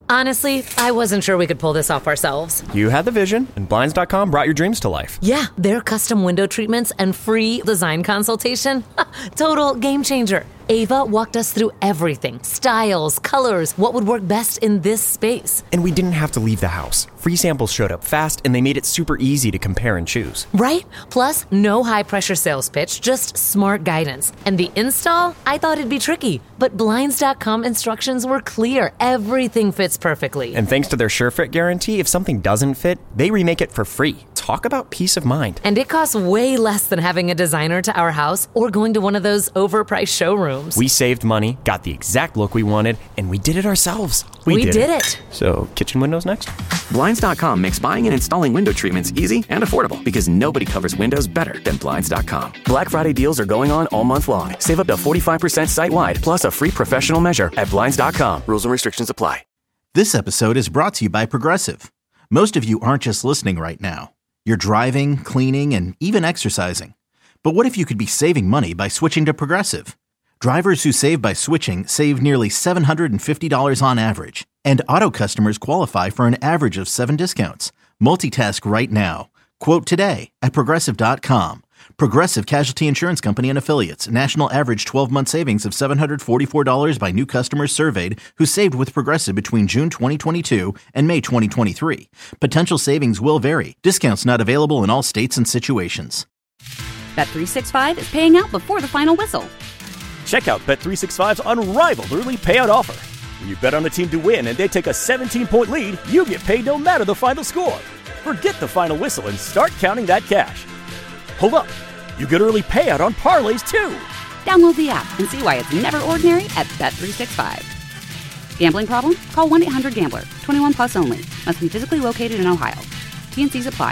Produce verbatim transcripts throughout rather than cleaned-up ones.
Honestly, I wasn't sure we could pull this off ourselves. You had the vision, and Blinds dot com brought your dreams to life. Yeah, their custom window treatments and free design consultation. Total game changer. Ava walked us through everything. Styles, colors, what would work best in this space. And we didn't have to leave the house. Free samples showed up fast, and they made it super easy to compare and choose. Right? Plus, no high-pressure sales pitch, just smart guidance. And the install? I thought it'd be tricky, but Blinds dot com instructions were clear. Everything fits perfectly. And thanks to their SureFit guarantee, if something doesn't fit, they remake it for free. Talk about peace of mind. And it costs way less than having a designer to our house or going to one of those overpriced showrooms. We saved money, got the exact look we wanted, and we did it ourselves. We, we did, did it. it. So, kitchen windows next? Blinds dot com makes buying and installing window treatments easy and affordable because nobody covers windows better than Blinds dot com. Black Friday deals are going on all month long. Save up to forty-five percent site-wide, plus a free professional measure at Blinds dot com. Rules and restrictions apply. This episode is brought to you by Progressive. Most of you aren't just listening right now. You're driving, cleaning, and even exercising. But what if you could be saving money by switching to Progressive? Drivers who save by switching save nearly seven hundred fifty dollars on average. And auto customers qualify for an average of seven discounts. Multitask right now. Quote today at Progressive dot com. Progressive Casualty Insurance Company and Affiliates. National average twelve-month savings of seven hundred forty-four dollars by new customers surveyed who saved with Progressive between June twenty twenty-two and May twenty twenty-three. Potential savings will vary. Discounts not available in all states and situations. Bet three sixty-five is paying out before the final whistle. Check out Bet three sixty-five's unrivaled early payout offer. When you bet on a team to win and they take a seventeen-point lead, you get paid no matter the final score. Forget the final whistle and start counting that cash. Hold up. You get early payout on parlays, too. Download the app and see why it's never ordinary at Bet three sixty-five. Gambling problem? Call one eight hundred gambler. twenty-one plus only. Must be physically located in Ohio. T and C's apply.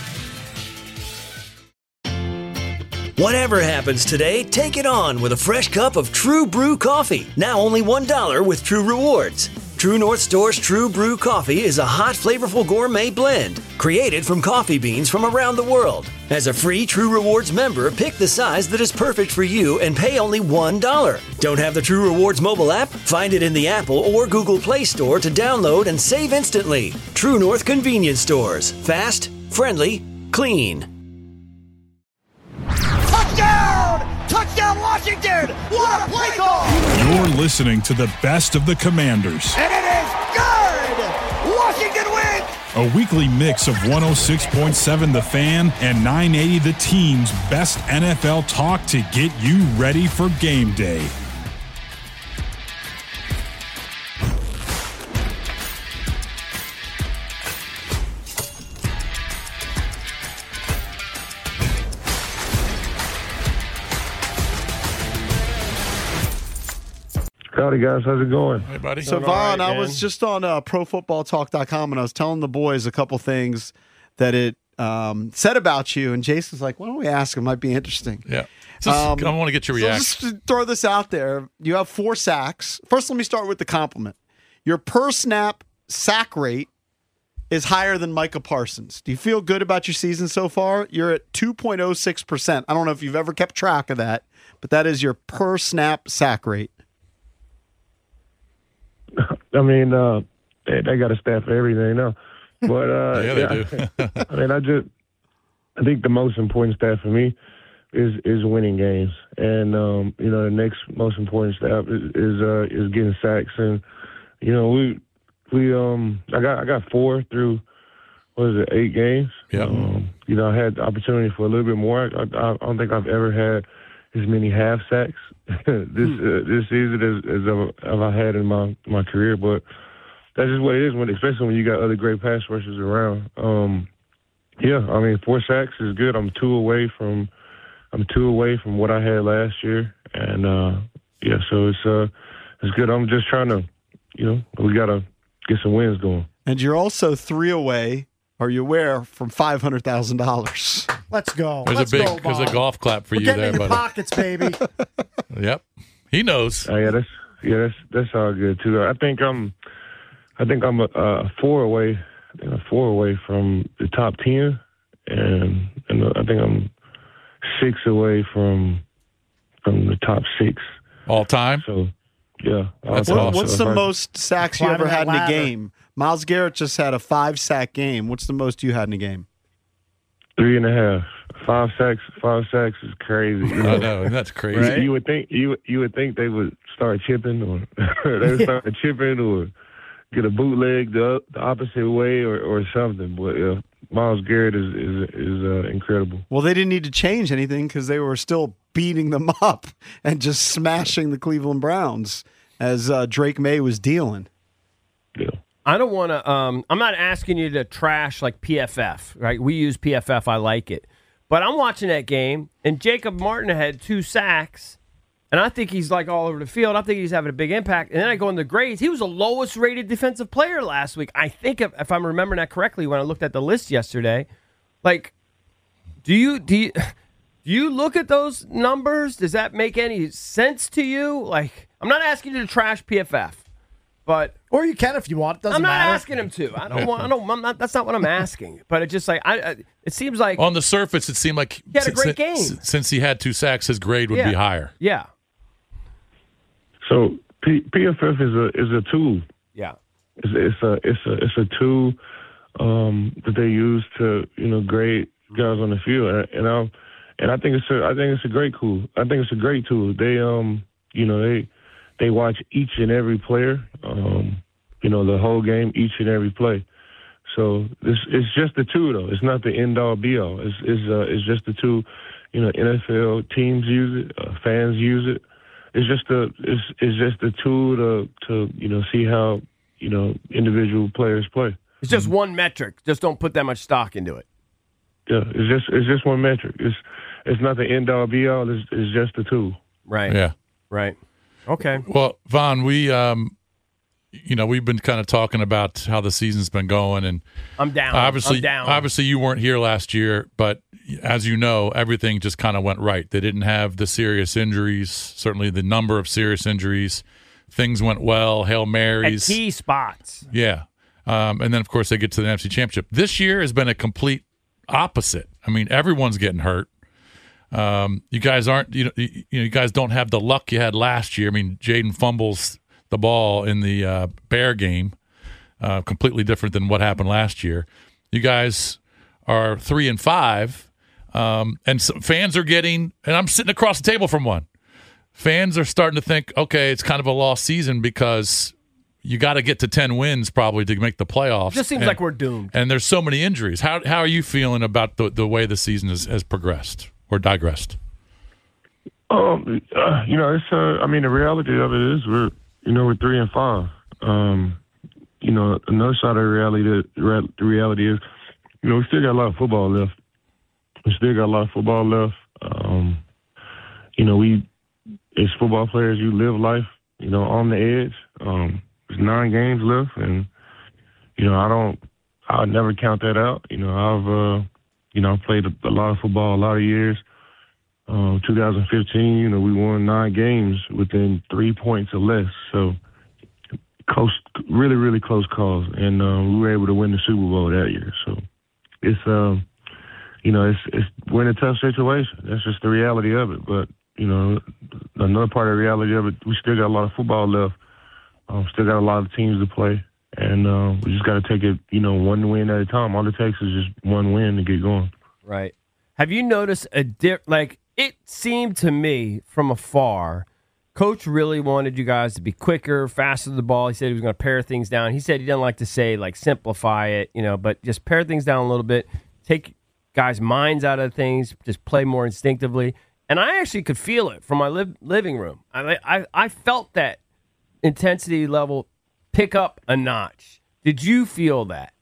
Whatever happens today, take it on with a fresh cup of True Brew coffee. Now only one dollar with True Rewards. True North Store's True Brew coffee is a hot, flavorful gourmet blend created from coffee beans from around the world. As a free True Rewards member, pick the size that is perfect for you and pay only one dollar. Don't have the True Rewards mobile app? Find it in the Apple or Google Play Store to download and save instantly. True North Convenience Stores. Fast, friendly, clean. Touchdown! Touchdown, Washington! What a play call! You're listening to the best of the Commanders. And it is good! Washington wins! A weekly mix of one oh six point seven The Fan and nine eighty The Team's best N F L talk to get you ready for game day. Howdy, guys. How's it going? Hey, buddy. So, Vaughn, right, I was just on uh, pro football talk dot com, and I was telling the boys a couple things that it um, said about you, and Jason's like, why don't we ask him? Might be interesting. Yeah. Just, um, I want to get your reaction. So just throw this out there. You have four sacks. First, let me start with the compliment. Your per snap sack rate is higher than Micah Parsons. Do you feel good about your season so far? You're at two point oh six percent. I don't know if you've ever kept track of that, but that is your per snap sack rate. I mean, uh, they, they got a staff for everything now. But, uh, yeah, they yeah. do. I mean, I just, I think the most important stat for me is is winning games. And, um, you know, the next most important stat is is, uh, is getting sacks. And, you know, we, we, um, I got, I got four through, what is it, eight games. Yeah. Um, you know, I had the opportunity for a little bit more. I, I, I don't think I've ever had as many half sacks this uh, this season as, as I've, I've had in my my career, but that's just what it is. When especially when you got other great pass rushers around. Um, yeah, I mean, four sacks is good. I'm two away from I'm two away from what I had last year, and uh, yeah, so it's uh it's good. I'm just trying to, you know, we gotta get some wins going. And you're also three away. Are you aware from five hundred thousand dollars? Let's go. There's Let's a big, go, there's a golf clap for We're you getting there, in your buddy. Pockets, baby. Yep, he knows. Uh, yeah, that's yeah, that's that's all good too. I think I'm, I think I'm a, a four away, I think a four away from the top ten, and and I think I'm six away from from the top six all time. So Yeah. That's What- awesome. What's the most sacks you Climbing ever had that in a ladder. game? Myles Garrett just had a five-sack game. What's the most you had in a game? Three and a half. Five sacks. Five sacks is crazy. You I know? know, that's crazy. You- You would think you you would think they would start chipping, or they would start chipping, or get a bootleg the, the opposite way, or, or something. But uh, Myles Garrett is is is uh, incredible. Well, they didn't need to change anything because they were still beating them up and just smashing the Cleveland Browns as uh, Drake May was dealing. Yeah. I don't want to. Um, I'm not asking you to trash like P F F, right? We use P F F. I like it, but I'm watching that game, and Jacob Martin had two sacks, and I think he's like all over the field. I think he's having a big impact. And then I go in the grades. He was the lowest rated defensive player last week. I think if, if I'm remembering that correctly, when I looked at the list yesterday, like, do you do you, do you look at those numbers? Does that make any sense to you? Like, I'm not asking you to trash P F F. But or you can if you want. It doesn't I'm not matter. asking him to. I don't want. I don't. I'm not, that's not what I'm asking. But it just like I. I it seems like On the surface, it seemed like He had a since- great game. since- Since he had two sacks, his grade would Yeah. be higher. Yeah. So P, PFF is a is a tool. Yeah. It's, it's a it's a it's a tool um, that they use to you know grade guys on the field, and, and I and I think it's a I think it's a great tool. I think it's a great tool. They um you know they they watch each and every player, um, you know the whole game, each and every play. So this it's just a tool though. It's not the end all be all. It's it's uh, it's just a tool. You know, N F L teams use it, uh, fans use it. It's just a it's it's just a tool to to you know see how you know individual players play. It's just one metric. Just don't put that much stock into it. Yeah, it's just it's just one metric. It's it's not the end all be all. It's, it's just a tool. Right. Yeah. Right. Okay. Well, Vaughn, we, um, you know, we've been kind of talking about how the season's been going, and I'm down. Obviously, I'm down. obviously, you weren't here last year, but as you know, everything just kind of went right. They didn't have the serious injuries, certainly the number of serious injuries. Things went well. Hail At Marys, key spots. yeah, um, and then of course they get to the N F C Championship. This year has been a complete opposite. I mean, everyone's getting hurt. Um, you guys aren't, you know, you, you know, you guys don't have the luck you had last year. I mean, Jaden fumbles the ball in the uh, Bear game, uh, completely different than what happened last year. You guys are three and five, um, and some fans are getting. And I'm sitting across the table from one. Fans are starting to think, okay, it's kind of a lost season because you got to get to ten wins probably to make the playoffs. It just seems and, like we're doomed. And there's so many injuries. How how are you feeling about the the way the season has, has progressed or digressed? Um, uh, you know, it's uh, I mean, the reality of it is we're you know we're three and five. Um, you know, another side of the reality the reality is you know we still got a lot of football left. We still got a lot of football left. Um, you know, we as football players, you live life you know on the edge. Um, there's nine games left, and you know I don't. I'll never count that out. You know, I've uh, you know played a, a lot of football a lot of years. Um, twenty fifteen, you know, we won nine games within three points or less. So, close, really, really close calls, and um, we were able to win the Super Bowl that year. So, it's, um, you know, it's it's we're in a tough situation. That's just the reality of it. But you know, another part of the reality of it, we still got a lot of football left. Um, still got a lot of teams to play, and uh, we just got to take it, you know, one win at a time. All it takes is just one win to get going. Right. Have you noticed a dip? Like, it seemed to me from afar, Coach really wanted you guys to be quicker, faster to the ball. He said he was going to pare things down. He said he didn't like to say, like, simplify it, you know, but just pare things down a little bit, take guys' minds out of things, just play more instinctively. And I actually could feel it from my li- living room. I, I I felt that intensity level pick up a notch. Did you feel that?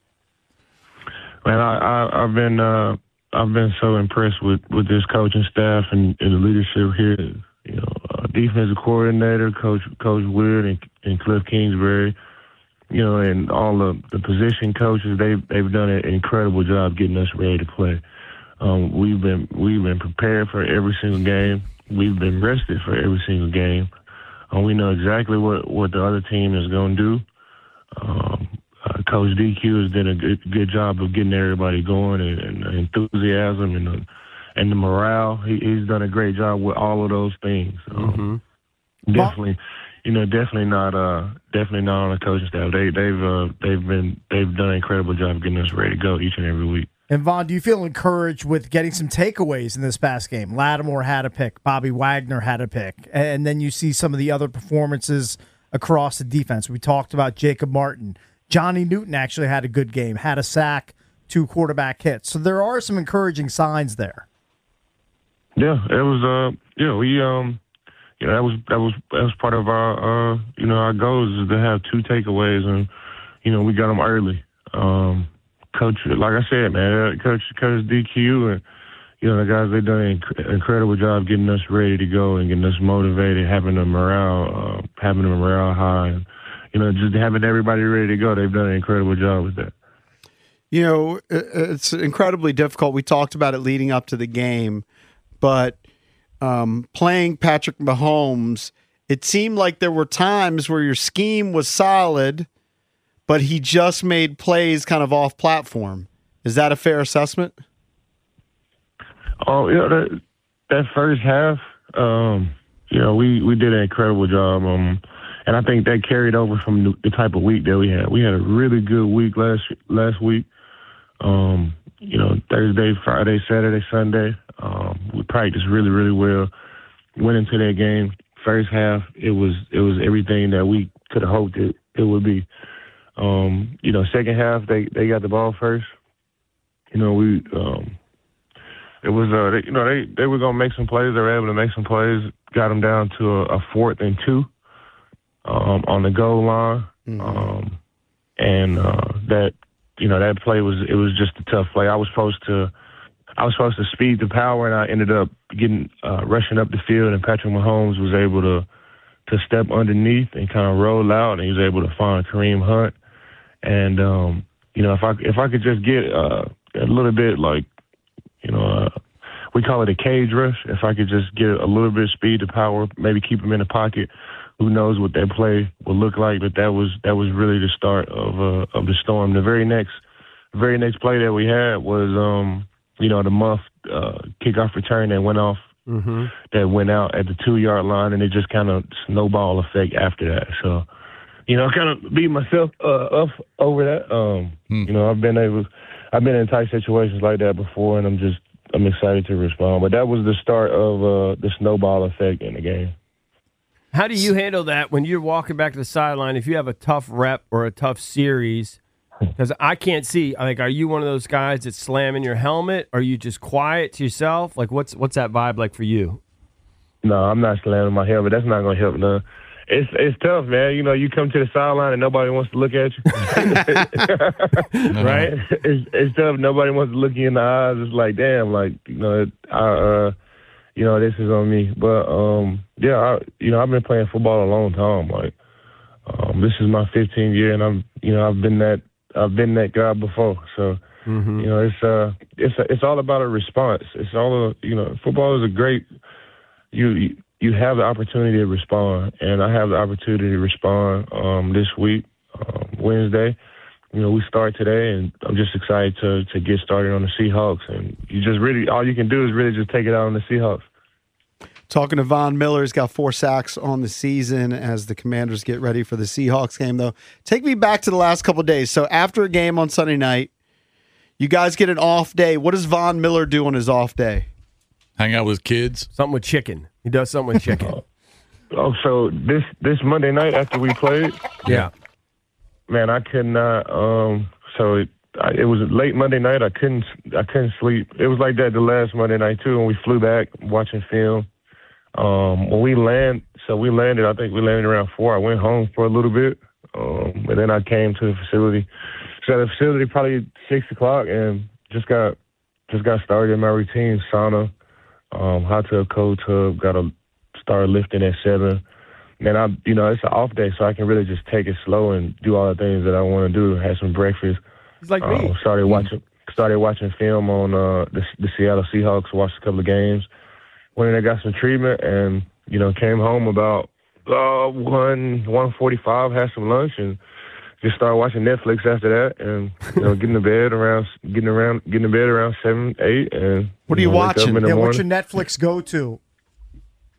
Man, I, I, I've been uh, I've been so impressed with, with this coaching staff and, and the leadership here. You know, uh, defensive coordinator, Coach Coach Wood and, and Cliff Kingsbury. You know, and all the, the position coaches, they've they've done an incredible job getting us ready to play. Um, we've been we've been prepared for every single game. We've been rested for every single game. Uh, we know exactly what, what the other team is going to do. Um, uh, Coach D Q has done a good, good job of getting everybody going and, and enthusiasm and the, and the morale. He, he's done a great job with all of those things. Um, mm-hmm. Definitely, you know, definitely not, uh, definitely not on the coaching staff. They, they've, uh, they've been, they've done an incredible job of getting us ready to go each and every week. And Vaughn, do you feel encouraged with getting some takeaways in this past game? Lattimore had a pick, Bobby Wagner had a pick, and then you see some of the other performances across the defense. We talked about Jacob Martin. Johnny Newton actually had a good game, had a sack, two quarterback hits. So there are some encouraging signs there. Yeah, it was. Uh, yeah, we. Um, you know, that was that was that was part of our. Uh, you know, our goals is to have two takeaways, and you know, we got them early. Um, Coach, like I said, man, Coach, Coach D Q, and you know the guys, they done an inc- incredible job getting us ready to go and getting us motivated, having the morale, uh, having the morale high, and you know just having everybody ready to go. They've done an incredible job with that. You know, it's incredibly difficult. We talked about it leading up to the game, but um, playing Patrick Mahomes, it seemed like there were times where your scheme was solid, but he just made plays kind of off platform. Is that a fair assessment? Oh, yeah, that, that first half, um, you know, we, we did an incredible job. Um, and I think that carried over from the, the type of week that we had. We had a really good week last last week. Um, you know, Thursday, Friday, Saturday, Sunday. Um, we practiced really, really well. Went into that game. First half, it was it was everything that we could have hoped it, it would be. Um, you know, second half, they, they got the ball first. You know, we, um, it was, uh, they, you know, they, they were going to make some plays. They were able to make some plays, got them down to a, a fourth and two, um, on the goal line. Mm-hmm. Um, and, uh, that, you know, that play was, it was just a tough play. I was supposed to, I was supposed to speed the power, and I ended up getting, uh, rushing up the field, and Patrick Mahomes was able to, to step underneath and kind of roll out, and he was able to find Kareem Hunt. And, um, you know, if I, if I could just get, uh, a little bit like, you know, uh, we call it a cage rush. If I could just get a little bit of speed to power, maybe keep him in the pocket, who knows what that play will look like. But that was, that was really the start of, uh, of the storm. The very next, very next play that we had was, um, you know, the muff, uh, kickoff return that went off, mm-hmm. that went out at the two yard line, and it just kind of snowball effect after that. So, you know, I kind of beat myself uh, up over that. Um, hmm. You know, I've been able, I've been in tight situations like that before, and I'm just, I'm excited to respond. But that was the start of uh, the snowball effect in the game. How do you handle that when you're walking back to the sideline? If you have a tough rep or a tough series, because I can't see. Like, are you one of those guys that's slamming your helmet? Are you just quiet to yourself? Like, what's what's that vibe like for you? No, I'm not slamming my helmet. That's not going to help none. It's it's tough, man. You know, you come to the sideline and nobody wants to look at you, right? It's it's tough. Nobody wants to look you in the eyes. It's like, damn, like you know, I, uh, you know, this is on me. But um, yeah, I, you know, I've been playing football a long time. Like, um, this is my fifteenth year, and I'm, you know, I've been that I've been that guy before. So, mm-hmm. you know, it's uh, it's it's all about a response. It's all, you know, football is a great you. you You have the opportunity to respond, and I have the opportunity to respond um, this week, um, Wednesday. You know, we start today, and I'm just excited to to get started on the Seahawks. And you just really, all you can do is really just take it out on the Seahawks. Talking to Von Miller, he's got four sacks on the season as the Commanders get ready for the Seahawks game, though. Take me back to the last couple of days. So after a game on Sunday night, you guys get an off day. What does Von Miller do on his off day? Hang out with kids. Something with chicken. He does something with chicken. Oh, so this this Monday night after we played, yeah, man, I could not. Um, so it I, it was late Monday night. I couldn't I couldn't sleep. It was like that the last Monday night too. When we flew back, watching film. Um, when we land, so we landed. I think we landed around four. I went home for a little bit, um, and then I came to the facility. So the facility probably six o'clock, and just got just got started in my routine, sauna. Um, hot tub, cold tub, got to start lifting at seven. And I, you know, it's an off day, so I can really just take it slow and do all the things that I want to do. Have some breakfast. He's like um, me. Started watching, started watching film on uh, the, the Seattle Seahawks. Watched a couple of games. Went in and got some treatment, and you know, came home about uh, one one forty five. Had some lunch and just started watching Netflix after that, and you know, getting to bed around, getting around, getting to bed around seven, eight, and what are you, you know, watching? Yeah, what's your Netflix go to?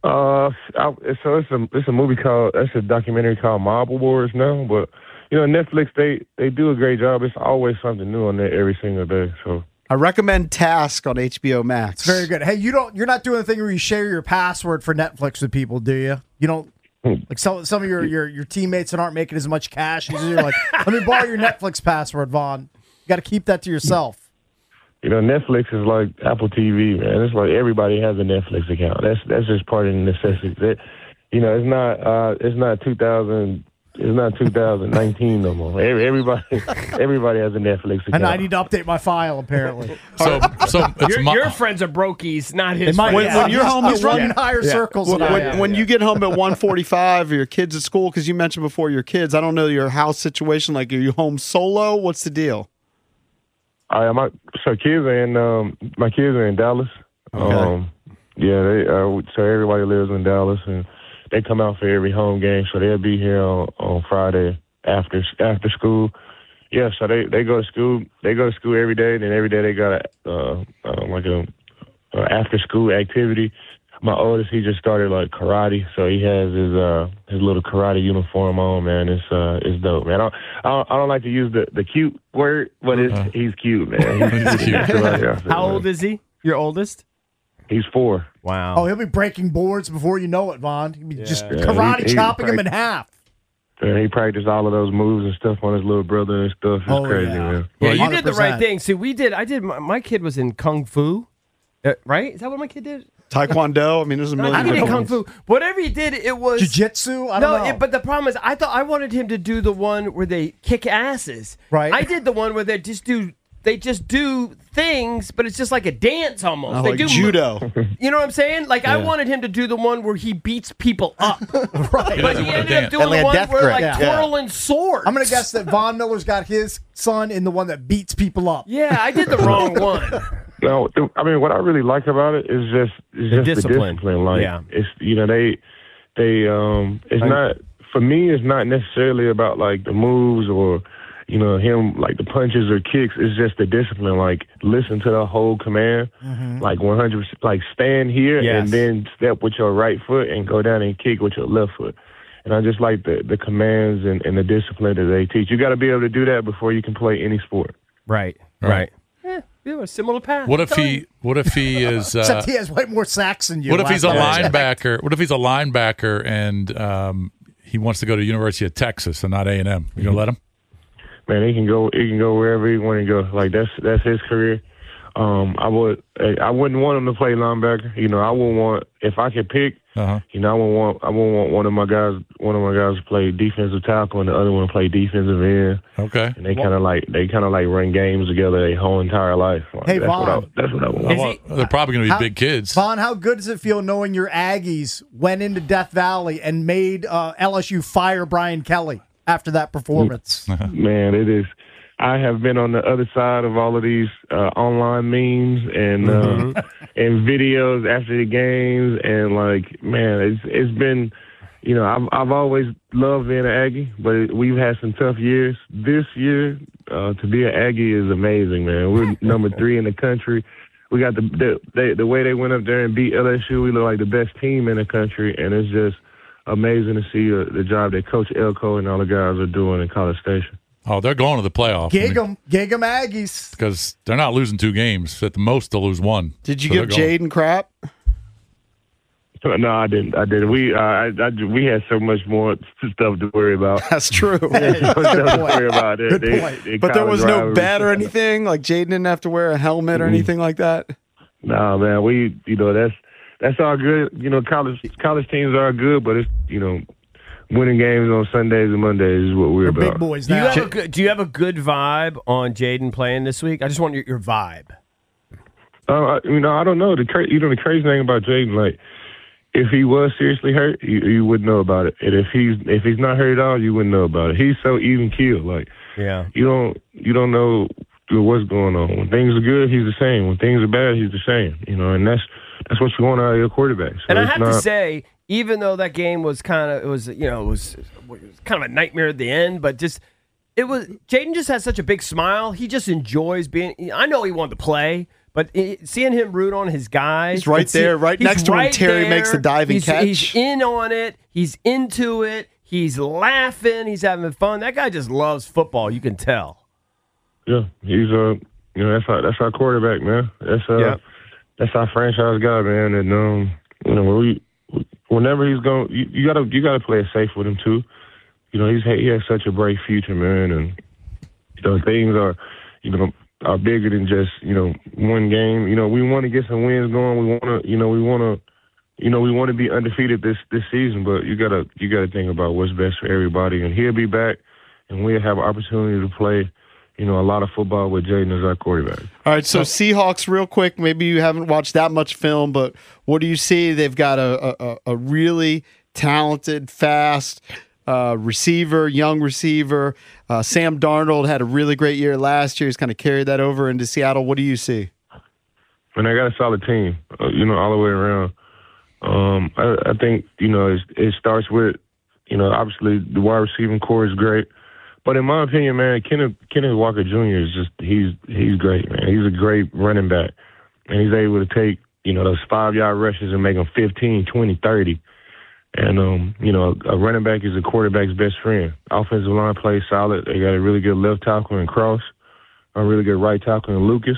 Uh, I, so it's a it's a movie called it's a documentary called Mob Wars now, but you know Netflix they they do a great job. It's always something new on there every single day. So I recommend Task on H B O Max. It's very good. Hey, you don't you're not doing the thing where you share your password for Netflix with people, do you? You don't like some some of your your, your teammates that aren't making as much cash. You're like, let me borrow your Netflix password, Vaughn. You got to keep that to yourself. You know, Netflix is like Apple T V, man. It's like everybody has a Netflix account. That's that's just part of the necessity. That, you know, it's not uh, it's not two thousand. It's not two thousand nineteen no more. Every, everybody everybody has a Netflix account. And I need to update my file apparently. So, so it's your, my, your friends are brokies, not his. When, friends. when you're home, He's at running one, higher yeah. circles. When, than I when, am. when you get home at one forty-five, or your kids at school, because you mentioned before your kids. I don't know your house situation. Like, are you home solo? What's the deal? I my so kids are in um my kids are in Dallas. Okay. Um, yeah, they uh, so everybody lives in Dallas, and they come out for every home game. So they'll be here on, on Friday after after school. Yeah, so they, they go to school. They go to school every day. Then every day they got a uh, uh, like a, a after school activity. My oldest, he just started like karate, so he has his uh his little karate uniform on. Man, it's uh it's dope, man. I don't I don't, I don't like to use the, the cute word, but it's uh, he's cute, man. He's, he's cute. How old is he? Your oldest? He's four. Wow. Oh, he'll be breaking boards before you know it, Vaughn. He'll be Yeah. just Yeah, karate he- he chopping him in prac- half. And he practiced all of those moves and stuff on his little brother and stuff. It's Oh, crazy, yeah. man. Yeah, you one did hundred the right percent. thing. See, we did. I did. My, my kid was in kung fu, uh, right? Is that what my kid did? Taekwondo. I mean, there's a No, million. he did different kung ones. fu. Whatever he did, it was Jiu-jitsu? I don't no, know. it- but the problem is, I thought I wanted him to do the one where they kick asses. Right. I did the one where they just do. They just do things, but it's just like a dance almost. Oh, they like do judo. You know what I'm saying? Like I Yeah. wanted him to do the one where he beats people up, right. He but doesn't he wanna ended dance. up doing And like the a one death where grip. like Yeah. twirling swords. I'm going to guess that Von Miller's got his son in the one that beats people up. Yeah, I did the wrong one. No, th- I mean what I really like about it is just is The just discipline. the discipline. Like Yeah. it's you know they they um it's not for me. It's not necessarily about like the moves or you know him like the punches or kicks. It's just the discipline. Like listen to the whole command. Like one hundred percent. Like stand here Yes. and then step with your right foot and go down and kick with your left foot. And I just like the the commands and, and the discipline that they teach. You got to be able to do that before you can play any sport. Right. Right. Yeah, we have a similar path. What if he? What if he is? Uh, Except he has way more sacks than you. what if he's a last time I checked. linebacker? What if he's a linebacker and um, he wants to go to University of Texas and not A and M? You gonna let him? Man, he can go. He can go wherever he want to go. Like that's that's his career. Um, I would. I wouldn't want him to play linebacker. You know, I would want if I could pick. Uh-huh. You know, I would want. I would want one of my guys. One of my guys to play defensive tackle, and the other one to play defensive end. Okay. And they kind of like they kind of like run games together their whole entire life. Like, Hey, that's what I, Vaughn. that's what I want. Well, they're probably going to be How- big kids. Vaughn, how good does it feel knowing your Aggies went into Death Valley and made uh, L S U fire Brian Kelly after that performance? Man, it is. I have been on the other side of all of these uh, online memes and Mm-hmm. uh, and videos after the games, and like, man, it's it's been, you know, I've I've always loved being an Aggie, but we've had some tough years. This year, uh, to be an Aggie is amazing, man. We're number three in the country. We got the the they, the way they went up there and beat L S U. We look like the best team in the country, and it's just amazing to see uh, the job that Coach Elko and all the guys are doing in College Station. Oh, they're going to the playoff. Gig 'em. Gig 'em Aggies. Because they're not losing two games. At the most, they'll lose one. Did you So give they're going. Jaden crap? No, I didn't. I didn't. We uh, I, I, we had so much more stuff to worry about. That's true. So much stuff to worry about. They- Good they- point. they But there was college no rivalry. bet or anything. Like Jaden didn't have to wear a helmet or anything like that. Nah, man. We, you know, that's that's all good. You know, college college teams are good, but it's you know, winning games on Sundays and Mondays is what we're about. Big boys Do you, now. have a good, do you have a good vibe on Jaden playing this week? I just want your, your vibe. Uh, you know, I don't know. The cra- you know the crazy thing about Jaden, like, if he was seriously hurt, you, you wouldn't know about it. And if he's if he's not hurt at all, you wouldn't know about it. He's so even keeled. Like, Yeah. you don't you don't know what's going on. When things are good, he's the same. When things are bad, he's the same. You know, and that's that's what you want out of your quarterback. So And I it's have not, to say, even though that game was kind of, it was, you know, it was, it was kind of a nightmare at the end, but just, it was, Jaden just has such a big smile. He just enjoys being, I know he wanted to play, But it, seeing him root on his guys. He's right and see- there, right he's next to when right Terry there. makes the diving he's, catch. He's in on it. He's into it. He's laughing. He's having fun. That guy just loves football. You can tell. Yeah, he's uh, you know, that's our that's our quarterback, man. That's uh, Yep. that's our franchise guy, man. And um, you know, when we whenever he's going, you, you gotta you gotta play it safe with him too. You know, he's he has such a bright future, man, and you know things are, you know, are bigger than just you know one game. You know, we want to get some wins going. We want to, you know, we want to. You know, we want to be undefeated this, this season, but you gotta you gotta think about what's best for everybody. And he'll be back, and we'll have an opportunity to play, you know, a lot of football with Jaden as our quarterback. All right, so Seahawks, real quick. Maybe you haven't watched that much film, but what do you see? They've got a a, a really talented, fast uh, receiver, young receiver. Uh, Sam Darnold had a really great year last year. He's kind of carried that over into Seattle. What do you see? And they got a solid team, uh, you know, all the way around. Um, I, I think, you know, it, it starts with, you know, obviously the wide receiving core is great. But in my opinion, man, Kenneth, Kenneth Walker Junior is just, he's he's great, man. He's a great running back. And he's able to take, you know, those five-yard rushes and make them fifteen, twenty, thirty. And, um, you know, a running back is a quarterback's best friend. Offensive line plays solid. They got a really good left tackle in Cross, a really good right tackle in Lucas.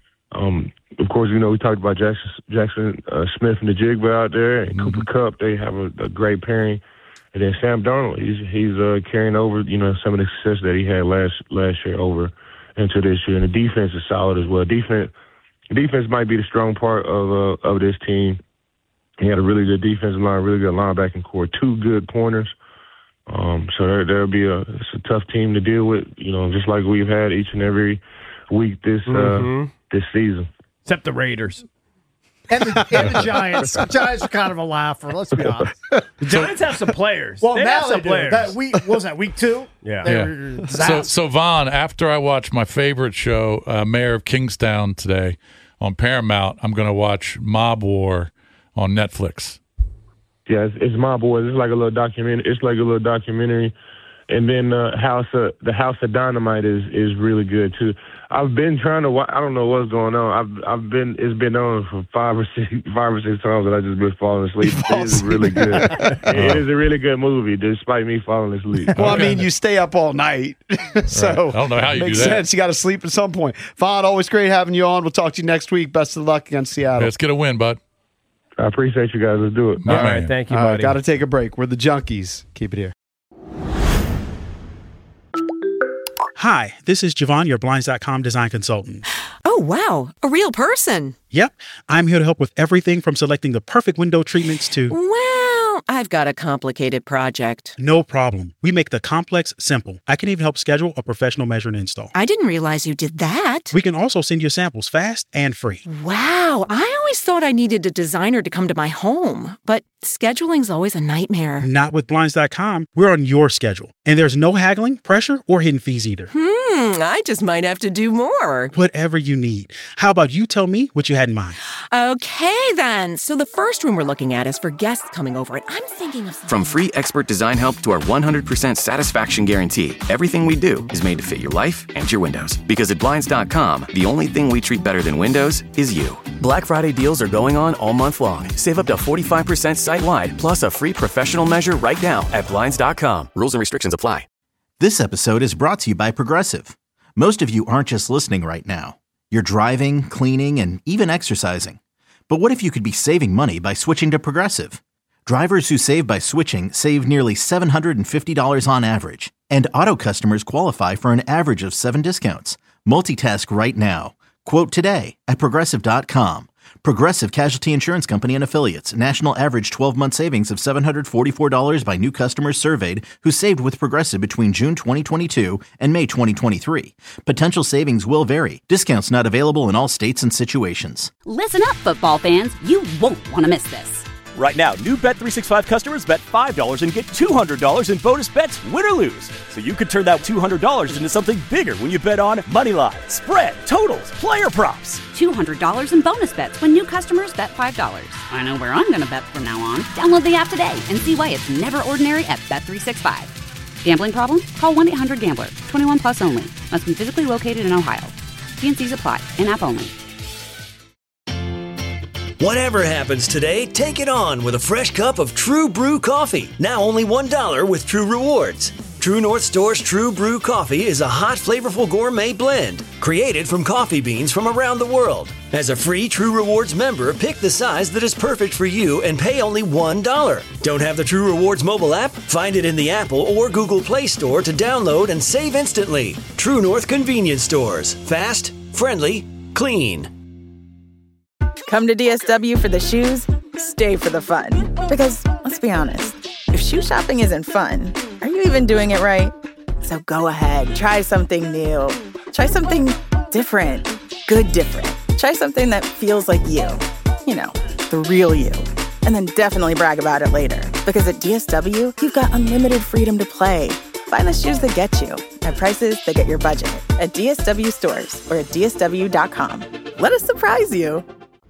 Um, of course, you know, we talked about Jackson, Jackson uh, Smith and the Jigba out there, and mm-hmm. Cooper Kupp. They have a, a great pairing. And then Sam Darnold, he's he's uh, carrying over, you know, some of the success that he had last last year over into this year. And the defense is solid as well. Defense, defense might be the strong part of uh, of this team. He had a really good defensive line, really good linebacking core, two good corners. Um, so there, there'll be a it's a tough team to deal with, you know, just like we've had each and every week this Mm-hmm. uh, this season. Except the Raiders. And the, and the Giants. The Giants are kind of a laugher, let's be honest. The Giants have some players. Well, they now have some they do. players. That week, what was that, week two? Yeah. They Yeah. were So, zapped. so Vaughn, after I watch my favorite show, uh, Mayor of Kingstown today on Paramount, I'm going to watch Mob War on Netflix. Yeah, it's, it's my boys. It's like a little documentary. It's like a little documentary, and then uh, House of the House of Dynamite is is really good too. I've been trying to watch. I don't know what's going on. I've I've been it's been on for five or six five or six times, and I just been falling asleep. It is really good. It is a really good movie, despite me falling asleep. Well, I mean, you stay up all night, so I don't know how you makes do that. sense. You got to sleep at some point. Vaughn, always great having you on. We'll talk to you next week. Best of luck against Seattle. Let's get a win, bud. I appreciate you guys. Let's do it. My All man. right, thank you, All right, buddy. got to take a break. We're the Junkies. Keep it here. Hi, this is Javon, your Blinds dot com design consultant. Oh, wow. A real person. Yep, I'm here to help with everything from selecting the perfect window treatments to... Well, I've got a complicated project. No problem. We make the complex simple. I can even help schedule a professional measure and install. I didn't realize you did that. We can also send you samples fast and free. Wow. I always thought I needed a designer to come to my home, but scheduling's always a nightmare. Not with Blinds dot com. We're on your schedule. And there's no haggling, pressure, or hidden fees either. Hmm, I just might have to do more. Whatever you need. How about you tell me what you had in mind? Okay, then. So the first room we're looking at is for guests coming over, and I'm thinking of... From free expert design help to our one hundred percent satisfaction guarantee, everything we do is made to fit your life and your windows. Because at Blinds dot com, the only thing we treat better than windows is you. Black Friday deals are going on all month long. Save up to forty-five percent site-wide, plus a free professional measure right now at Blinds dot com. Rules and restrictions apply. This episode is brought to you by Progressive. Most of you aren't just listening right now. You're driving, cleaning, and even exercising. But what if you could be saving money by switching to Progressive? Drivers who save by switching save nearly seven hundred fifty dollars on average. And auto customers qualify for an average of seven discounts. Multitask right now. Quote today at Progressive dot com. Progressive Casualty Insurance Company and Affiliates. National average twelve-month savings of seven hundred forty-four dollars by new customers surveyed who saved with Progressive between June twenty twenty-two and May twenty twenty-three. Potential savings will vary. Discounts not available in all states and situations. Listen up, football fans. You won't want to miss this. Right now, new Bet three sixty-five customers bet five dollars and get two hundred dollars in bonus bets, win or lose. So you could turn that two hundred dollars into something bigger when you bet on moneyline, spread, totals, player props. two hundred dollars in bonus bets when new customers bet five dollars. I know where I'm going to bet from now on. Download the app today and see why it's never ordinary at Bet three sixty-five. Gambling problem? Call one eight hundred gambler. twenty-one plus only. Must be physically located in Ohio. T and C's apply. In-app only. Whatever happens today, take it on with a fresh cup of True Brew coffee. Now only one dollar with True Rewards. True North Store's True Brew coffee is a hot, flavorful gourmet blend created from coffee beans from around the world. As a free True Rewards member, pick the size that is perfect for you and pay only one dollar. Don't have the True Rewards mobile app? Find it in the Apple or Google Play Store to download and save instantly. True North Convenience Stores. Fast, friendly, clean. Come to D S W for the shoes, stay for the fun. Because, let's be honest, if shoe shopping isn't fun, are you even doing it right? So go ahead, try something new. Try something different. Good different. Try something that feels like you. You know, the real you. And then definitely brag about it later. Because at D S W, you've got unlimited freedom to play. Find the shoes that get you at prices that get your budget at D S W stores or at D S W dot com. Let us surprise you.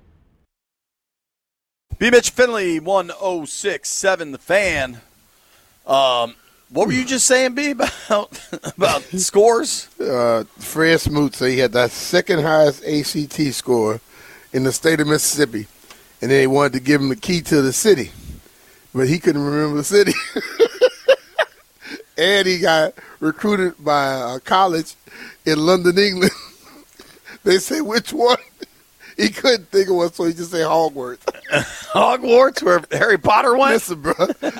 B. Mitch Finley, one oh six point seven The Fan. Um, what were you just saying, B, about, about scores? Uh, Fred Smoot said he had the second highest A C T score in the state of Mississippi, and they wanted to give him the key to the city, but he couldn't remember the city. And he got recruited by a college in London, England. They say, which one? He couldn't think of one, so he just said Hogwarts. Hogwarts, where Harry Potter went? Listen, bro.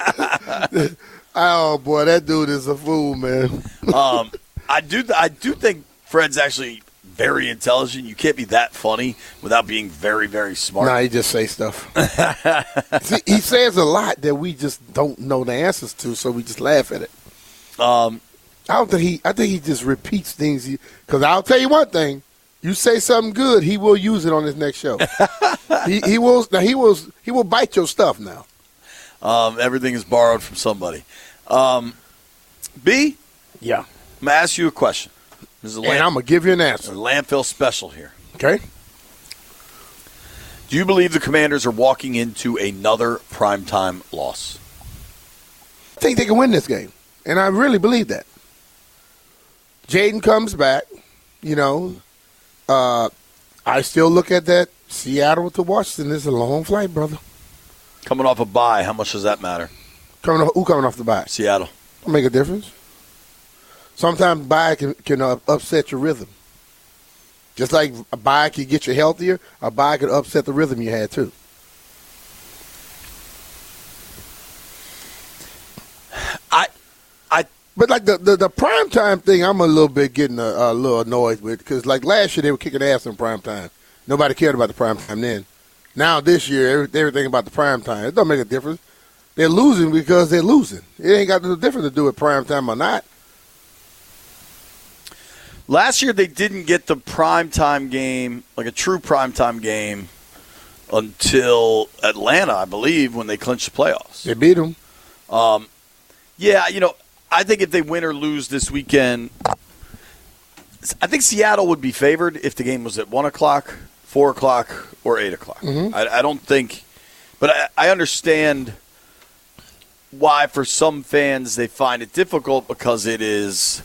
Oh, boy, that dude is a fool, man. um, I do I do think Fred's actually very intelligent. You can't be that funny without being very, very smart. Nah, he just say stuff. See, he says a lot that we just don't know the answers to, so we just laugh at it. Um, I don't think he. I think he just repeats things. Because I'll tell you one thing: you say something good, he will use it on his next show. he, he will. Now he will. He will bite your stuff now. Um, everything is borrowed from somebody. Um, B. Yeah. I'm gonna ask you a question. This is a and land- I'm gonna give you an answer. A landfill special here. Okay. Do you believe the Commanders are walking into another primetime loss? I think they can win this game. And I really believe that. Jaden comes back, you know. Uh, I still look at that Seattle to Washington. It's a long flight, brother. Coming off a bye, how much does that matter? Coming off, who coming off the bye? Seattle. Don't make a difference. Sometimes bye can, can uh, upset your rhythm. Just like a bye can get you healthier, a bye can upset the rhythm you had too. I, I, but like the, the, the primetime thing, I'm a little bit getting a, a little annoyed with because like last year they were kicking ass in primetime. Nobody cared about the primetime then. Now this year, everything about the primetime, it don't make a difference. They're losing because they're losing. It ain't got no difference to do with primetime or not. Last year they didn't get the primetime game, like a true primetime game, until Atlanta, I believe, when they clinched the playoffs. They beat them. Um, yeah, you know, I think if they win or lose this weekend, I think Seattle would be favored if the game was at one o'clock, four o'clock, or eight o'clock. Mm-hmm. I, I don't think, but I, I understand why for some fans they find it difficult because it is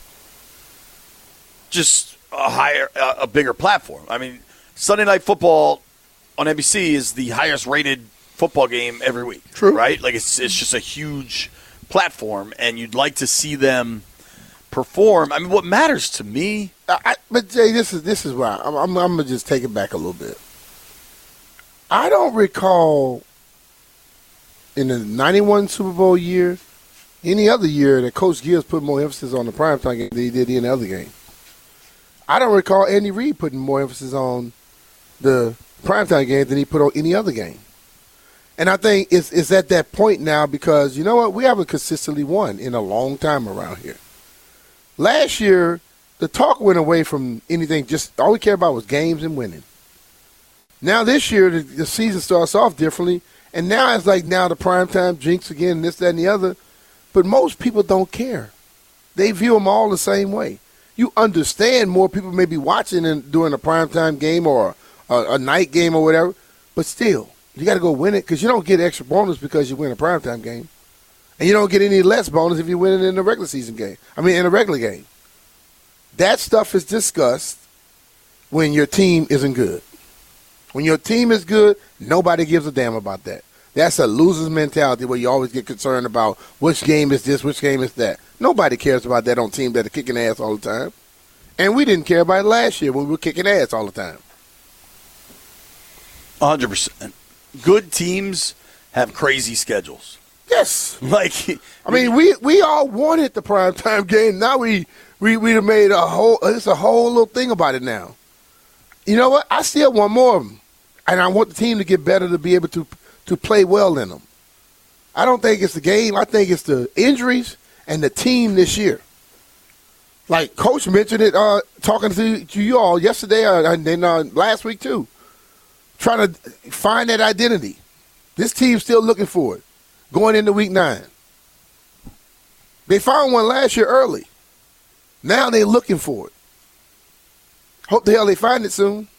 just a higher, a bigger platform. I mean, Sunday Night Football on N B C is the highest rated football game every week. True. Right? Like it's it's just a huge platform, and you'd like to see them perform. I mean, what matters to me. I, I, but Jay, this is this is why I'm, I'm, I'm gonna just take it back a little bit. I don't recall in the ninety-one Super Bowl year, any other year that Coach Gibbs put more emphasis on the primetime game than he did any other game. I don't recall Andy Reid putting more emphasis on the primetime game than he put on any other game. And I think it's, it's at that point now because, you know what, we haven't consistently won in a long time around here. Last year, the talk went away from anything, just all we cared about was games and winning. Now this year, the, the season starts off differently, and now it's like now the primetime jinx again, this, that, and the other. But most people don't care. They view them all the same way. You understand more people may be watching in, during a primetime game or a, a night game or whatever, but still, you got to go win it because you don't get extra bonus because you win a primetime game. And you don't get any less bonus if you win it in a regular season game. I mean, in a regular game. That stuff is discussed when your team isn't good When your team is good, nobody gives a damn about that. That's a loser's mentality where you always get concerned about which game is this, which game is that. Nobody cares about that on teams that are kicking ass all the time. And we didn't care about it last year when we were kicking ass all the time. one hundred percent. Good teams have crazy schedules. Yes. Like, I mean, we, we all wanted the primetime game. Now we we we made a whole it's a whole little thing about it now. You know what? I still want more of them, and I want the team to get better to be able to to play well in them. I don't think it's the game. I think it's the injuries and the team this year. Like Coach mentioned it, uh, talking to, to you all yesterday uh, and then uh, last week too, trying to find that identity. This team's still looking for it going into week nine. They found one last year early. Now they're looking for it. Hope the hell they find it soon.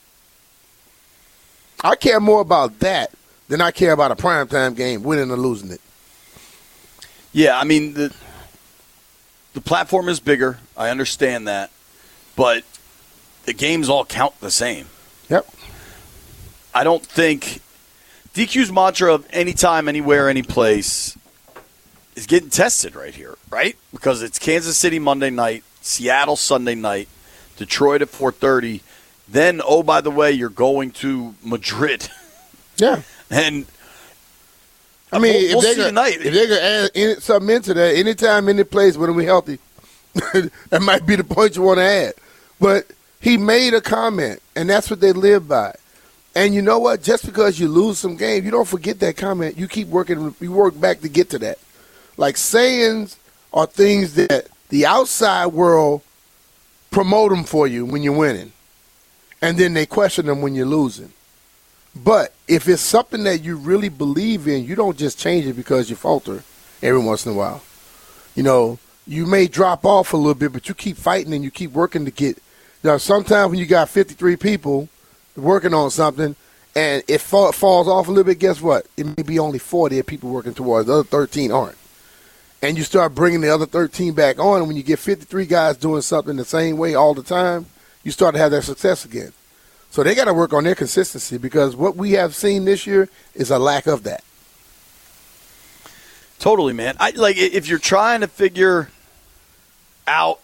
I care more about that than I care about a primetime game, winning or losing it. Yeah, I mean, the the platform is bigger. I understand that. But the games all count the same. Yep. I don't think D Q's mantra of anytime, anywhere, any place is getting tested right here, right? Because it's Kansas City Monday night, Seattle Sunday night, Detroit at four thirty. Then, oh, by the way, you're going to Madrid. Yeah. And I mean, we'll, if we'll they see could, tonight. If they could add in, something into that, anytime, any place when we healthy, that might be the point you want to add. But he made a comment, and that's what they live by. And you know what? Just because you lose some game, you don't forget that comment. You keep working. You work back to get to that. Like sayings are things that the outside world promote them for you when you're winning, and then they question them when you're losing. But if it's something that you really believe in, you don't just change it because you falter every once in a while. You know, you may drop off a little bit, but you keep fighting and you keep working to get. You know, sometimes when you got fifty-three people working on something and it fall, falls off a little bit, guess what? It may be only forty people working towards. The other thirteen aren't. And you start bringing the other thirteen back on, and when you get fifty-three guys doing something the same way all the time, you start to have that success again. So they got to work on their consistency because what we have seen this year is a lack of that. Totally, man. I like if you're trying to figure out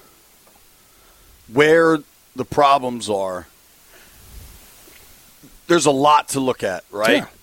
where the problems are, there's a lot to look at, right? Yeah.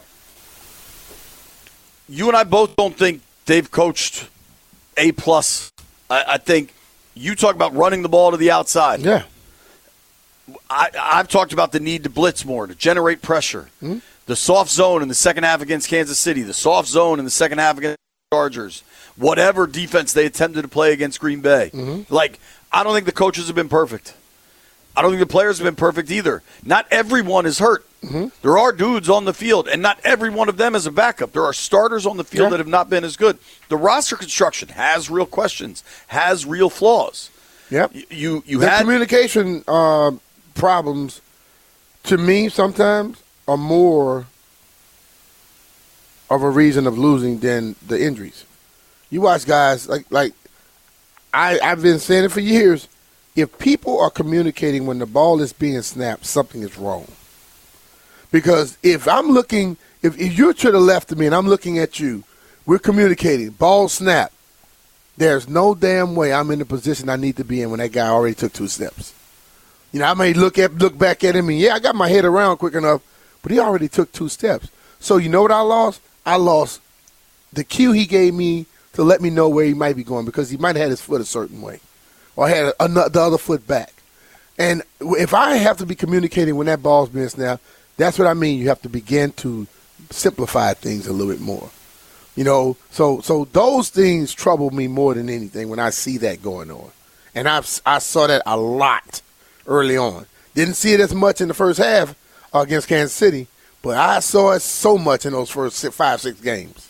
You and I both don't think they've coached A plus. I, I think you talk about running the ball to the outside. Yeah. I, I've talked about the need to blitz more, to generate pressure. Mm-hmm. The soft zone in the second half against Kansas City, the soft zone in the second half against the Chargers, whatever defense they attempted to play against Green Bay. Mm-hmm. Like, I don't think the coaches have been perfect. I don't think the players have been perfect either. Not everyone is hurt. Mm-hmm. There are dudes on the field, and not every one of them is a backup. There are starters on the field yeah. that have not been as good. The roster construction has real questions, has real flaws. Yep. You, you, you the had communication uh, problems, to me, sometimes are more of a reason of losing than the injuries. You watch guys like like I, I've been saying it for years. If people are communicating when the ball is being snapped, something is wrong. Because if I'm looking, if, if you're to the left of me and I'm looking at you, we're communicating, ball snap, there's no damn way I'm in the position I need to be in when that guy already took two steps. You know, I may look at look back at him and, yeah, I got my head around quick enough, but he already took two steps. So you know what I lost? I lost the cue he gave me to let me know where he might be going because he might have had his foot a certain way or had a, a, the other foot back. And if I have to be communicating when that ball's being snapped, that's what I mean. You have to begin to simplify things a little bit more. You know, so so those things trouble me more than anything when I see that going on. And I've, I saw that a lot early on. Didn't see it as much in the first half against Kansas City, but I saw it so much in those first six, five, six games.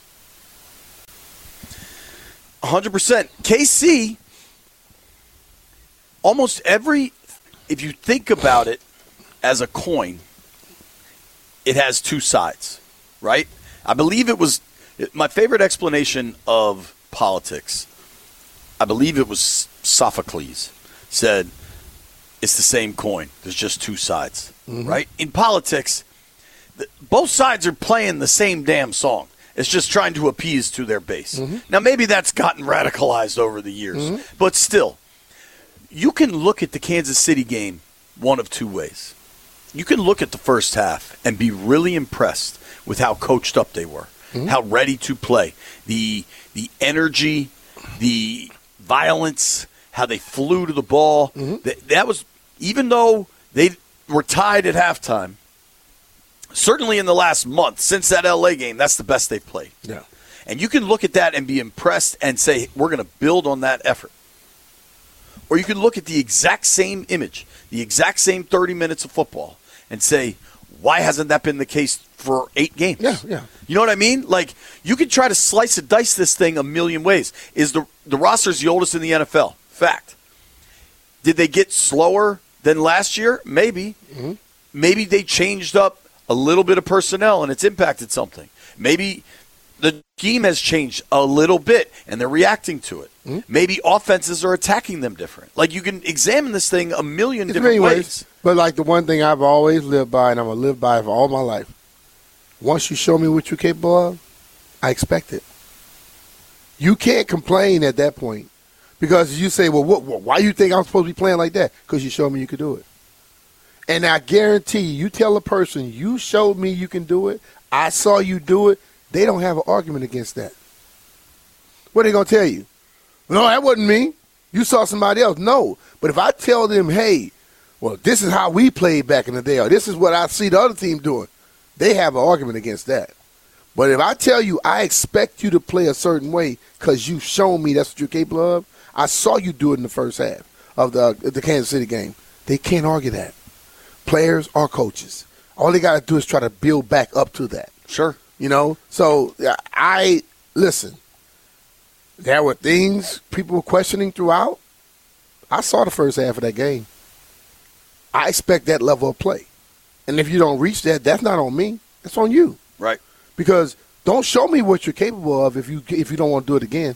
one hundred percent. K C, almost every, if you think about it as a coin, it has two sides, right? I believe it was my favorite explanation of politics. I believe it was Sophocles said, it's the same coin. There's just two sides, Mhm. right? In politics, the, both sides are playing the same damn song. It's just trying to appease to their base. Mhm. Now, maybe that's gotten radicalized over the years, Mhm. but still, you can look at the Kansas City game one of two ways. You can look at the first half and be really impressed with how coached up they were, Mhm. how ready to play, the the energy, the violence, how they flew to the ball. That, that was, even though they were tied at halftime, certainly in the last month, since that L A game, that's the best they've played. Yeah. And you can look at that and be impressed and say, we're going to build on that effort. Or you can look at the exact same image, the exact same thirty minutes of football, and say, why hasn't that been the case for eight games? Yeah, yeah. You know what I mean? Like, you could try to slice and dice this thing a million ways. Is the the roster's the oldest in the N F L? Fact. Did they get slower than last year? Maybe. Mm-hmm. Maybe they changed up a little bit of personnel and it's impacted something. Maybe the scheme has changed a little bit and they're reacting to it. Mm-hmm. Maybe offenses are attacking them different. Like, you can examine this thing a million It's different many ways. ways. But like the one thing I've always lived by, and I'm gonna live by for all my life. Once you show me what you're capable of, I expect it. You can't complain at that point because you say, "Well, what, what, why do you think I'm supposed to be playing like that?" Because you showed me you could do it. And I guarantee you, you tell a person, "You showed me you can do it. I saw you do it." They don't have an argument against that. What are they gonna tell you? No, that wasn't me. You saw somebody else. No, but if I tell them, "Hey, well, this is how we played back in the day," or "This is what I see the other team doing," they have an argument against that. But if I tell you I expect you to play a certain way because you've shown me that's what you're capable of, I saw you do it in the first half of the the Kansas City game, they can't argue that. Players or coaches. All they got to do is try to build back up to that. Sure. You know? So, I, listen, there were things people were questioning throughout. I saw the first half of that game. I expect that level of play. And if you don't reach that, that's not on me. It's on you. Right. Because don't show me what you're capable of if you if you don't want to do it again.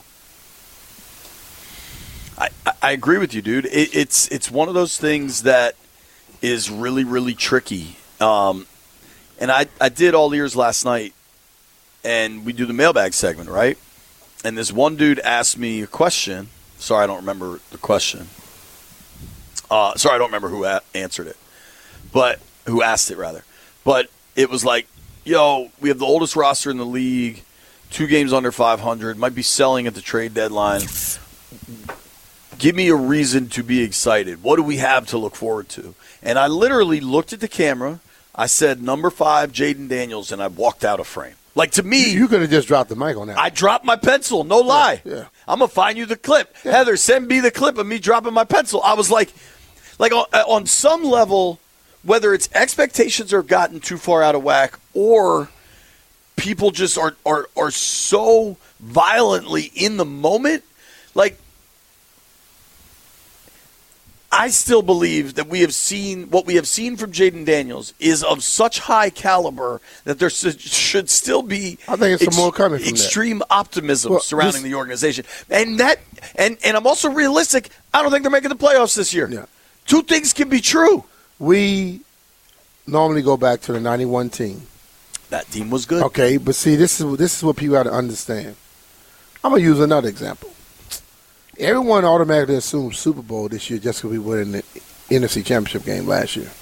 I, I agree with you, dude. It, it's it's one of those things that is really, really tricky. Um, and I, I did all ears last night, and we do the mailbag segment, right? And this one dude asked me a question. Sorry, I don't remember the question. Uh, sorry, I don't remember who a- answered it. But who asked it, rather. But it was like, yo, we have the oldest roster in the league, two games under five hundred, might be selling at the trade deadline. Give me a reason to be excited. What do we have to look forward to? And I literally looked at the camera. I said, number five, Jaden Daniels, and I walked out of frame. Like, to me, You could have just dropped the mic on that. I dropped my pencil, no lie. Yeah, yeah. I'm going to find you the clip. Heather, send me the clip of me dropping my pencil. I was like, like on, on some level, whether it's expectations are gotten too far out of whack or people just are, are, are so violently in the moment, like, I still believe that we have seen what we have seen from Jaden Daniels is of such high caliber that there should still be I think it's some more coming from that. extreme optimism Well, surrounding this- the organization. And that and, and I'm also realistic. I don't think they're making the playoffs this year. Yeah. Two things can be true. We normally go back to the ninety-one team. That team was good. Okay, but see, this is this is what people got to understand. I'm gonna use another example. Everyone automatically assumes Super Bowl this year just because we were in the N F C Championship game last year.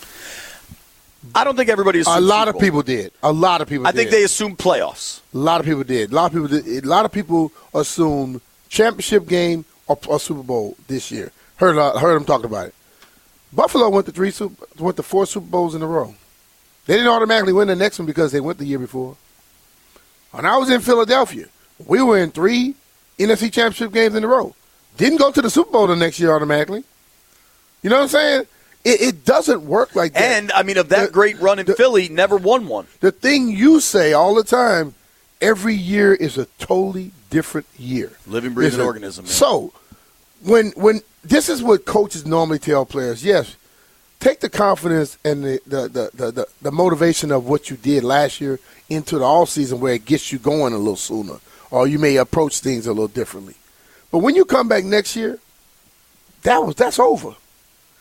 I don't think everybody assumed A lot Super of Bowl. people did. A lot of people I did. think they assumed playoffs. A lot of people did. A lot of people did. A lot of people assumed championship game or, or Super Bowl this year. Heard uh, heard them talk about it. Buffalo went to three Super, went to four Super Bowls in a row. They didn't automatically win the next one because they went the year before. When I was in Philadelphia, we were in three N F C Championship games in a row. Didn't go to the Super Bowl the next year automatically. You know what I'm saying? It, it doesn't work like that. And, I mean, of that The- great run in the- Philly, never won one. The thing you say all the time, every year is a totally different year. Living, breathing It's a- organism. Man. So, when when this is what coaches normally tell players, yes, take the confidence and the the, the, the, the, the motivation of what you did last year into the offseason where it gets you going a little sooner, or you may approach things a little differently. But when you come back next year, that was that's over.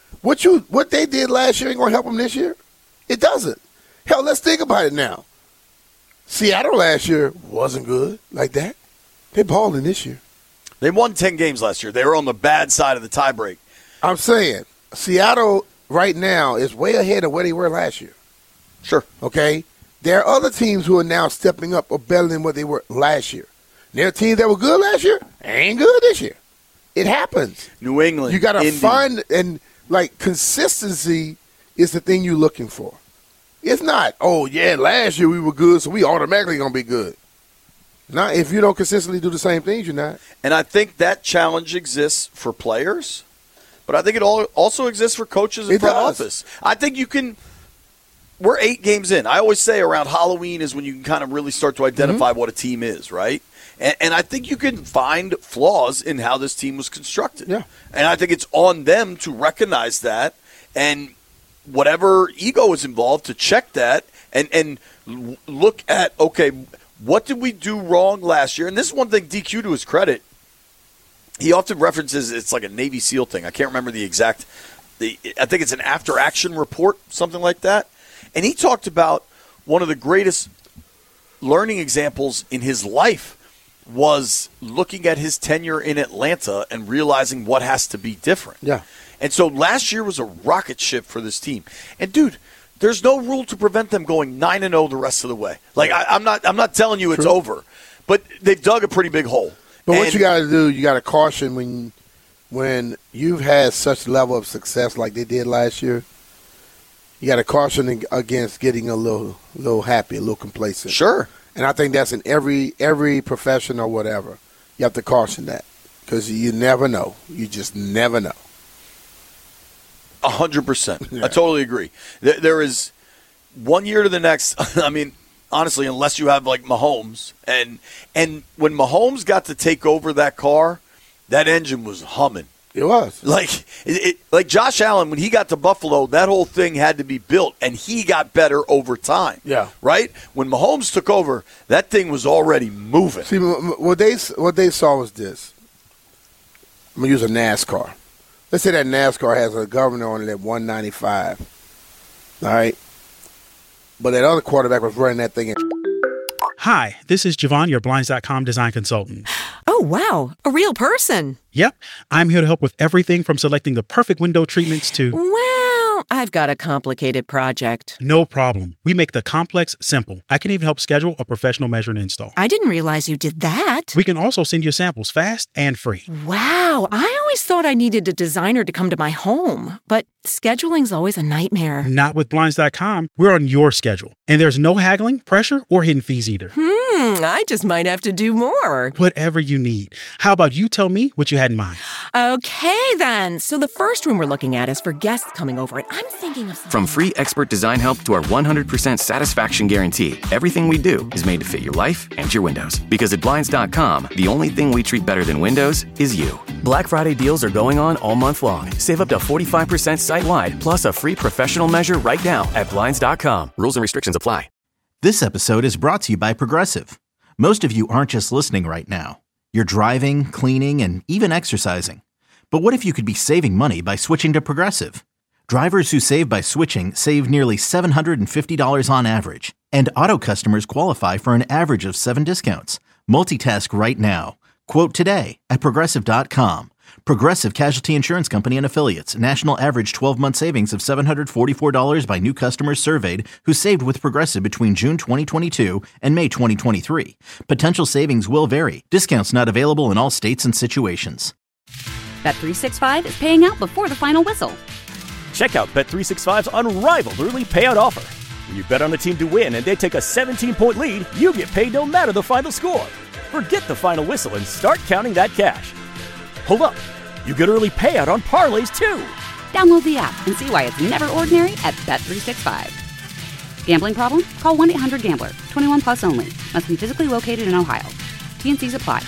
What you what they did last year ain't going to help them this year? It doesn't. Hell, let's think about it now. Seattle last year wasn't good like that. They balling this year. They won ten games last year. They were on the bad side of the tiebreak. I'm saying Seattle right now is way ahead of where they were last year. Sure. Okay? There are other teams who are now stepping up or better than what they were last year. There are teams that were good last year, ain't good this year. It happens. New England. You got to Indy. find, and like consistency is the thing you're looking for. It's not, oh, yeah, last year we were good, so we automatically going to be good. Not if you don't consistently do the same things, you're not. And I think that challenge exists for players, but I think it all also exists for coaches and It front does. office. I think you can – we're eight games in. I always say around Halloween is when you can kind of really start to identify Mm-hmm. what a team is, right? And, and I think you can find flaws in how this team was constructed. Yeah. And I think it's on them to recognize that and whatever ego is involved to check that and, and l- look at, okay, what did we do wrong last year? And this is one thing, D Q, to his credit, he often references it's like a Navy SEAL thing. I can't remember the exact the, – I think it's an after-action report, something like that. And he talked about one of the greatest learning examples in his life was looking at his tenure in Atlanta and realizing what has to be different. Yeah. And so last year was a rocket ship for this team. And, dude, there's no rule to prevent them going nine and oh the rest of the way. Like, I, I'm not I'm not telling you it's True. over, but they've dug a pretty big hole. But And- what you got to do, you got to caution when when you've had such level of success like they did last year. You got to caution ag- against getting a little little happy, a little complacent. Sure. And I think that's in every every profession or whatever. You have to caution that because you never know. You just never know. A hundred percent. I totally agree. There, there is one year to the next. I mean, honestly, unless you have like Mahomes, and and when Mahomes got to take over that car, that engine was humming. It was like it, it, like Josh Allen when he got to Buffalo, that whole thing had to be built, and he got better over time. Yeah. Right. When Mahomes took over, that thing was already moving. See, what they what they saw was this. I'm gonna use a NASCAR. Let's say that NASCAR has a governor on it at one ninety-five. All right, but that other quarterback was running that thing. At Hi, this is Javon, your Blinds dot com design consultant. Oh, wow. A real person. Yep, I'm here to help with everything from selecting the perfect window treatments to... Well, I've got a complicated project. No problem. We make the complex simple. I can even help schedule a professional measure and install. I didn't realize you did that. We can also send you samples fast and free. Wow. I always thought I needed a designer to come to my home, but scheduling's always a nightmare. Not with Blinds dot com. We're on your schedule. And there's no haggling, pressure, or hidden fees either. Hmm, I just might have to do more. Whatever you need. How about you tell me what you had in mind? Okay, then. So the first room we're looking at is for guests coming over, and I'm thinking of something. From free expert design help to our one hundred percent satisfaction guarantee, everything we do is made to fit your life and your windows. Because at Blinds dot com, the only thing we treat better than windows is you. Black Friday deals are going on all month long. Save up to forty-five percent site-wide, plus a free professional measure right now at Blinds dot com. Rules and restrictions apply. This episode is brought to you by Progressive. Most of you aren't just listening right now. You're driving, cleaning, and even exercising. But what if you could be saving money by switching to Progressive? Drivers who save by switching save nearly seven hundred fifty dollars on average. And auto customers qualify for an average of seven discounts. Multitask right now. Quote today at Progressive dot com. Progressive Casualty Insurance Company and Affiliates. National average twelve-month savings of seven hundred forty-four dollars by new customers surveyed who saved with Progressive between June twenty twenty-two and May twenty twenty-three. Potential savings will vary. Discounts not available in all states and situations. Bet three sixty-five is paying out before the final whistle. Check out Bet three sixty-five's unrivaled early payout offer. When you bet on the team to win and they take a seventeen-point lead, you get paid no matter the final score. Forget the final whistle and start counting that cash. Hold up. You get early payout on parlays, too. Download the app and see why it's never ordinary at Bet three sixty-five. Gambling problem? Call one eight hundred gambler. twenty-one plus only. Must be physically located in Ohio. T N Cs apply.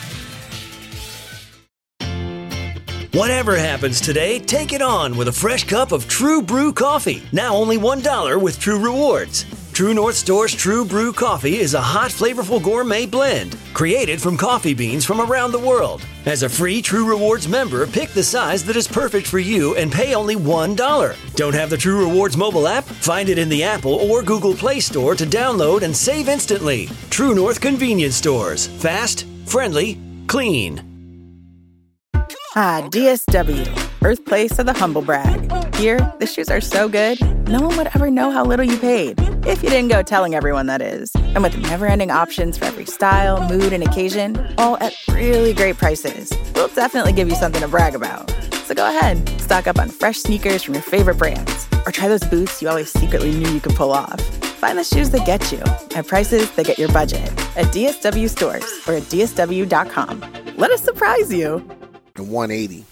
Whatever happens today, take it on with a fresh cup of True Brew coffee. Now only one dollar with True Rewards. True North Store's True Brew Coffee is a hot, flavorful gourmet blend created from coffee beans from around the world. As a free True Rewards member, pick the size that is perfect for you and pay only one dollar. Don't have the True Rewards mobile app? Find it in the Apple or Google Play Store to download and save instantly. True North Convenience Stores. Fast, friendly, clean. Ah, D S W, birthplace of the humble brag. Here, the shoes are so good, no one would ever know how little you paid. If you didn't go telling everyone, that is. And with never-ending options for every style, mood, and occasion, all at really great prices, we'll definitely give you something to brag about. So go ahead, stock up on fresh sneakers from your favorite brands, or try those boots you always secretly knew you could pull off. Find the shoes that get you at prices that get your budget at D S W stores or at D S W dot com. Let us surprise you. one eighty.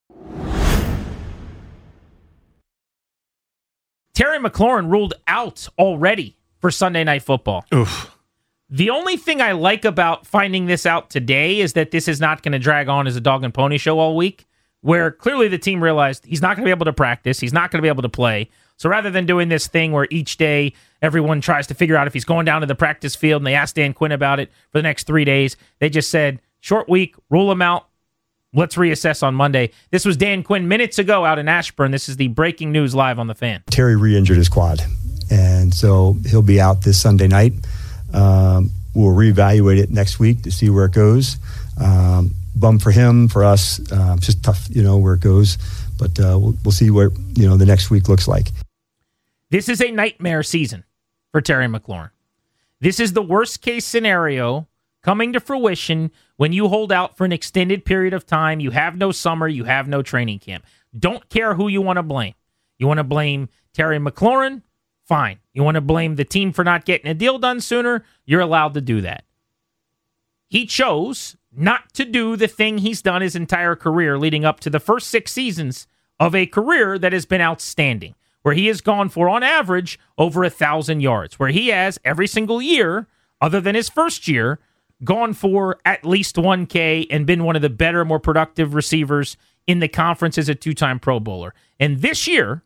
Terry McLaurin ruled out already for Sunday Night Football. Oof. The only thing I like about finding this out today is that this is not going to drag on as a dog and pony show all week, where clearly the team realized he's not going to be able to practice, he's not going to be able to play. So rather than doing this thing where each day everyone tries to figure out if he's going down to the practice field and they asked Dan Quinn about it for the next three days, they just said, short week, rule him out. Let's reassess on Monday. This was Dan Quinn minutes ago out in Ashburn. This is the breaking news live on The Fan. Terry re-injured his quad, and so he'll be out this Sunday night. Um, we'll reevaluate it next week to see where it goes. Um, bum for him, for us, uh, just tough, you know, where it goes. But uh, we'll, we'll see what, you know, the next week looks like. This is a nightmare season for Terry McLaurin. This is the worst case scenario coming to fruition when you hold out for an extended period of time. You have no summer, you have no training camp. Don't care who you want to blame. You want to blame Terry McLaurin? Fine. You want to blame the team for not getting a deal done sooner? You're allowed to do that. He chose not to do the thing he's done his entire career leading up to the first six seasons of a career that has been outstanding, where he has gone for, on average, over a thousand yards, where he has every single year, other than his first year, gone for at least one K and been one of the better, more productive receivers in the conference as a two-time Pro Bowler. And this year,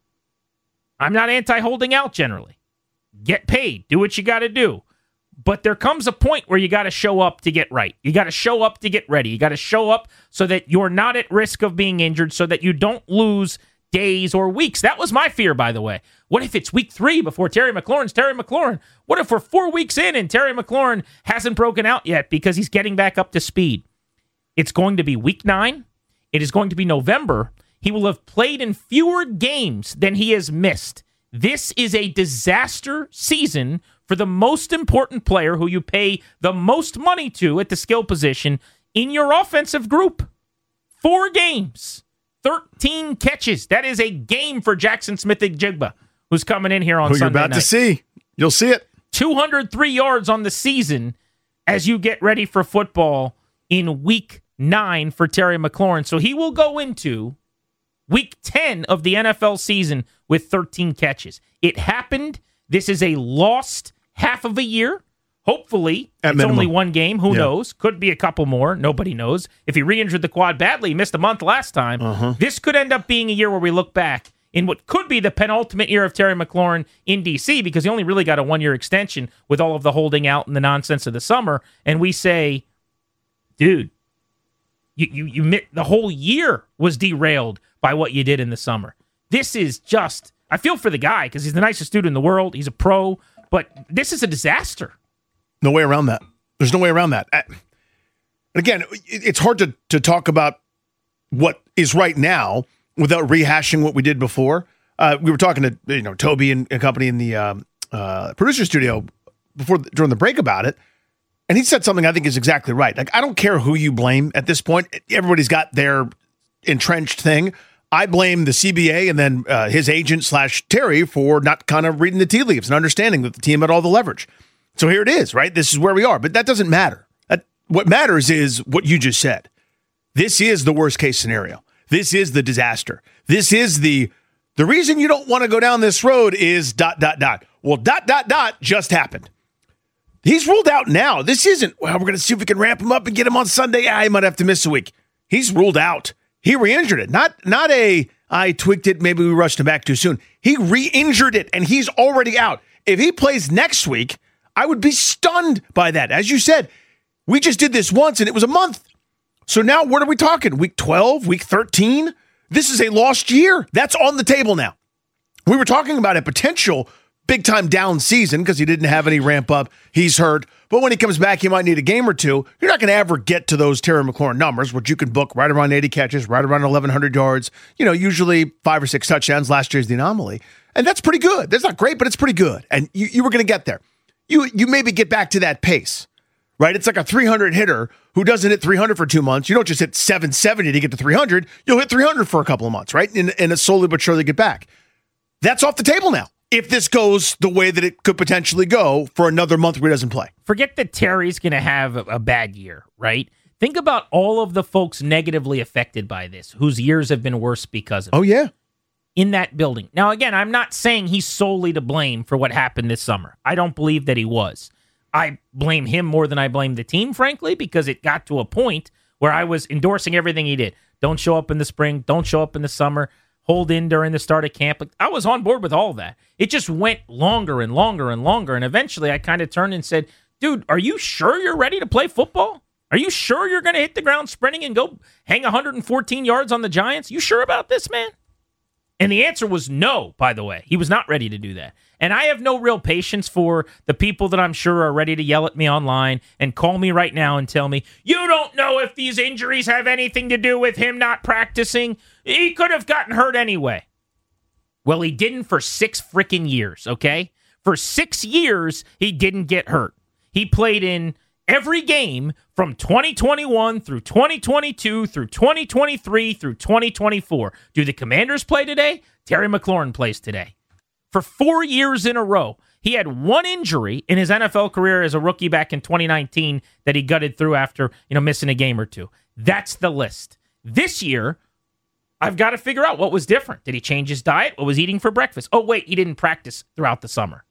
I'm not anti-holding out generally. Get paid. Do what you got to do. But there comes a point where you got to show up to get right. You got to show up to get ready. You got to show up so that you're not at risk of being injured, so that you don't lose days or weeks. That was my fear, by the way. What if it's week three before Terry McLaurin's Terry McLaurin? What if we're four weeks in and Terry McLaurin hasn't broken out yet because he's getting back up to speed? It's going to be week nine. It is going to be November. He will have played in fewer games than he has missed. This is a disaster season for the most important player who you pay the most money to at the skill position in your offensive group. Four games. thirteen catches. That is a game for Jackson Smith-Njigba, who's coming in here on Who Sunday you're about night. to see. You'll see it. two hundred three yards on the season as you get ready for football in week nine for Terry McLaurin. So he will go into week ten of the N F L season with thirteen catches. It happened. This is a lost half of a year. Hopefully, At it's minimum. only one game. Who Yeah. knows? Could be a couple more. Nobody knows. If he re-injured the quad badly, he missed a month last time. Uh-huh. This could end up being a year where we look back in what could be the penultimate year of Terry McLaurin in D C, because he only really got a one-year extension with all of the holding out and the nonsense of the summer. And we say, dude, you you you mi- the whole year was derailed by what you did in the summer. This is just, I feel for the guy because he's the nicest dude in the world. He's a pro, but this is a disaster. No way around that. There's no way around that. I- And again, it- it's hard to, to talk about what is right now without rehashing what we did before. Uh, we were talking to you know Toby and, and company in the um, uh, producer studio before during the break about it, and he said something I think is exactly right. Like, I don't care who you blame at this point. Everybody's got their entrenched thing. I blame the C B A and then uh, his agent slash Terry for not kind of reading the tea leaves and understanding that the team had all the leverage. So here it is, right? This is where we are. But that doesn't matter. That, what matters is what you just said. This is the worst case scenario. This is the disaster. This is the the reason you don't want to go down this road is dot, dot, dot. Well, dot, dot, dot just happened. He's ruled out now. This isn't, well, we're going to see if we can ramp him up and get him on Sunday. Ah, he might have to miss a week. He's ruled out. He re-injured it. Not, not a, I tweaked it, maybe we rushed him back too soon. He re-injured it, and he's already out. If he plays next week, I would be stunned by that. As you said, we just did this once and it was a month. So now what are we talking? Week twelve, week thirteen? This is a lost year. That's on the table now. We were talking about a potential big-time down season because he didn't have any ramp up. He's hurt. But when he comes back, he might need a game or two. You're not going to ever get to those Terry McLaurin numbers, which you can book right around eighty catches, right around eleven hundred yards, you know, usually five or six touchdowns. Last year's the anomaly. And that's pretty good. That's not great, but it's pretty good. And you, you were going to get there. You, you maybe get back to that pace, right? It's like a three hundred hitter who doesn't hit three hundred for two months. You don't just hit seven seventy to get to three hundred. You'll hit three hundred for a couple of months, right? And, and slowly but surely get back. That's off the table now. If this goes the way that it could potentially go for another month where he doesn't play. Forget that Terry's going to have a, a bad year, right? Think about all of the folks negatively affected by this, whose years have been worse because of it. Oh, yeah. In that building. Now, again, I'm not saying he's solely to blame for what happened this summer. I don't believe that he was. I blame him more than I blame the team, frankly, because it got to a point where I was endorsing everything he did. Don't show up in the spring. Don't show up in the summer. Hold in during the start of camp. I was on board with all that. It just went longer and longer and longer. And eventually I kind of turned and said, dude, are you sure you're ready to play football? Are you sure you're going to hit the ground sprinting and go hang one hundred fourteen yards on the Giants? You sure about this, man? And the answer was no, by the way. He was not ready to do that. And I have no real patience for the people that I'm sure are ready to yell at me online and call me right now and tell me, you don't know if these injuries have anything to do with him not practicing. He could have gotten hurt anyway. Well, he didn't for six freaking years, okay? For six years, he didn't get hurt. He played in every game from twenty twenty-one through twenty twenty-two through twenty twenty-three through twenty twenty-four. Do the Commanders play today? Terry McLaurin plays today. For four years in a row, he had one injury in his N F L career as a rookie back in twenty nineteen that he gutted through after, you know, missing a game or two. That's the list. This year, I've got to figure out what was different. Did he change his diet? What was he eating for breakfast? Oh, wait, he didn't practice throughout the summer.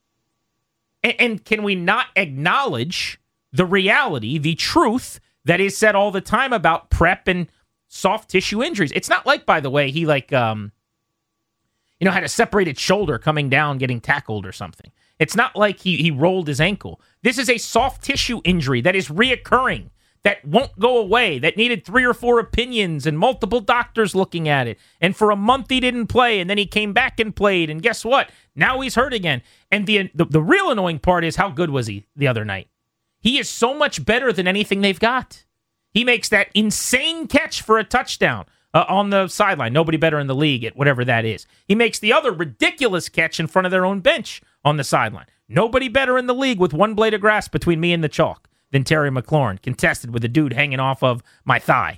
And, and can we not acknowledge the reality, the truth that is said all the time about prep and soft tissue injuries? It's not like, by the way, he like, um, you know, had a separated shoulder coming down, getting tackled or something. It's not like he, he rolled his ankle. This is a soft tissue injury that is reoccurring, that won't go away, that needed three or four opinions and multiple doctors looking at it. And for a month he didn't play, and then he came back and played, and guess what? Now he's hurt again. And the the, the real annoying part is, how good was he the other night? He is so much better than anything they've got. He makes that insane catch for a touchdown uh, on the sideline. Nobody better in the league at whatever that is. He makes the other ridiculous catch in front of their own bench on the sideline. Nobody better in the league with one blade of grass between me and the chalk than Terry McLaurin, contested with a dude hanging off of my thigh.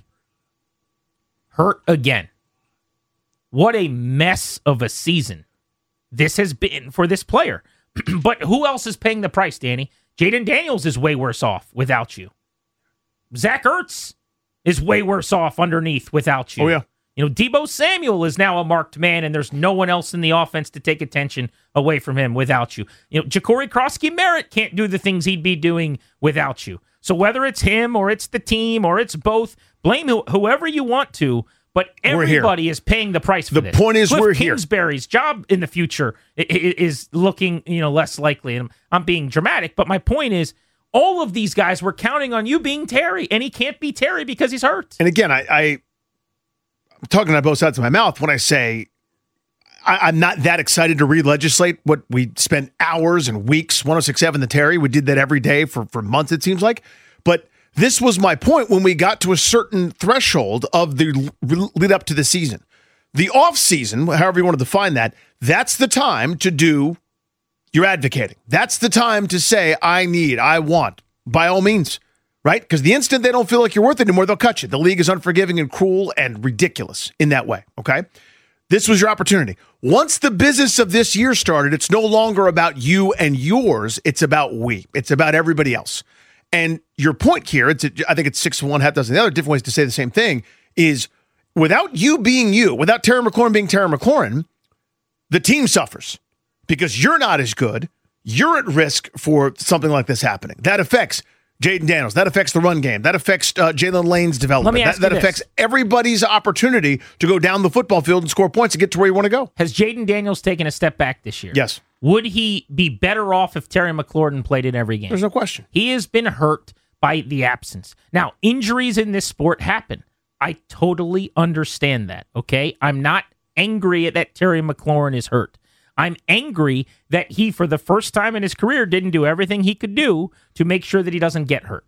Hurt again. What a mess of a season this has been for this player. But who else is paying the price, Danny? Jaden Daniels is way worse off without you. Zach Ertz is way worse off underneath without you. Oh, yeah. You know, Deebo Samuel is now a marked man, and there's no one else in the offense to take attention away from him without you. You know, Ja'Cory Krosky-Merritt can't do the things he'd be doing without you. So whether it's him or it's the team or it's both, blame who, whoever you want to, but everybody is paying the price for the this. The point is, Cliff we're here. Kingsbury's job in the future is looking, you know, less likely. And I'm being dramatic, but my point is, all of these guys were counting on you being Terry, and he can't be Terry because he's hurt. And again, I, I I'm talking out of both sides of my mouth when I say I, I'm not that excited to re-legislate what we spent hours and weeks, one oh six point seven the Terry. We did that every day for, for months, it seems like. But this was my point when we got to a certain threshold of the lead up to the season. The off season, however you want to define that, that's the time to do your advocating. That's the time to say, I need, I want, by all means, right? Because the instant they don't feel like you're worth it anymore, they'll cut you. The league is unforgiving and cruel and ridiculous in that way, okay? This was your opportunity. Once the business of this year started, it's no longer about you and yours. It's about we. It's about everybody else. And your point here, it's I think it's six of one, half dozen the other, different ways to say the same thing, is without you being you, without Terry McLaurin being Terry McLaurin, the team suffers because you're not as good. You're at risk for something like this happening. That affects Jaden Daniels. That affects the run game. That affects uh, Jalen Lane's development. Let me ask that that you this. affects everybody's opportunity to go down the football field and score points and get to where you want to go. Has Jaden Daniels taken a step back this year? Yes. Would he be better off if Terry McLaurin played in every game? There's no question. He has been hurt by the absence. Now, injuries in this sport happen. I totally understand that, okay? I'm not angry that Terry McLaurin is hurt. I'm angry that he, for the first time in his career, didn't do everything he could do to make sure that he doesn't get hurt.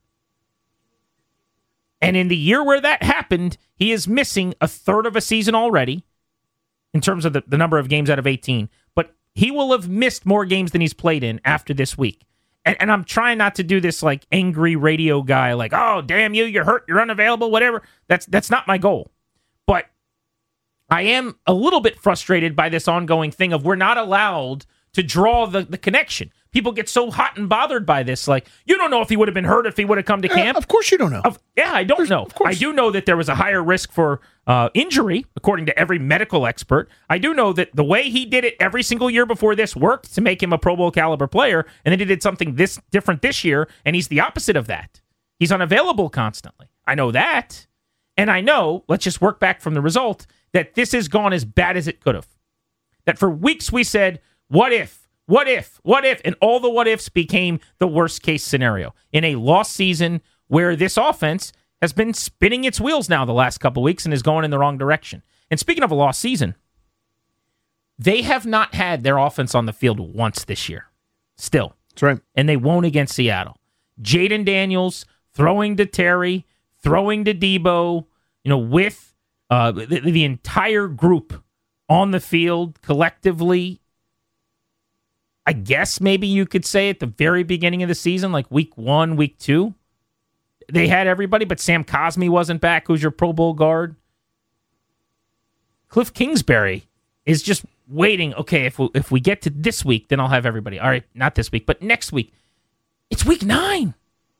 And in the year where that happened, he is missing a third of a season already in terms of the, the number of games out of eighteen. But he will have missed more games than he's played in after this week. And, and I'm trying not to do this like angry radio guy, like, oh, damn you, you're hurt, you're unavailable, whatever. That's that's not my goal. But I am a little bit frustrated by this ongoing thing of we're not allowed to draw the, the connection. People get so hot and bothered by this. Like, you don't know if he would have been hurt if he would have come to camp. Uh, of course you don't know. Of, yeah, I don't know. I do know that there was a higher risk for uh, injury, according to every medical expert. I do know that the way he did it every single year before this worked to make him a Pro Bowl caliber player, and then he did something this different this year, and he's the opposite of that. He's unavailable constantly. I know that. And I know, let's just work back from the result, that this has gone as bad as it could have. That for weeks we said, what if, what if, what if, and all the what ifs became the worst case scenario in a lost season where this offense has been spinning its wheels now the last couple weeks and is going in the wrong direction. And speaking of a lost season, they have not had their offense on the field once this year. Still. That's right. And they won't against Seattle. Jaden Daniels throwing to Terry, throwing to Debo, you know, with uh, the, the entire group on the field collectively. I guess maybe you could say at the very beginning of the season, like week one, week two, they had everybody, but Sam Cosmi wasn't back, who's your Pro Bowl guard. Cliff Kingsbury is just waiting. Okay, if we, if we get to this week, then I'll have everybody. All right, not this week, but next week. It's week nine.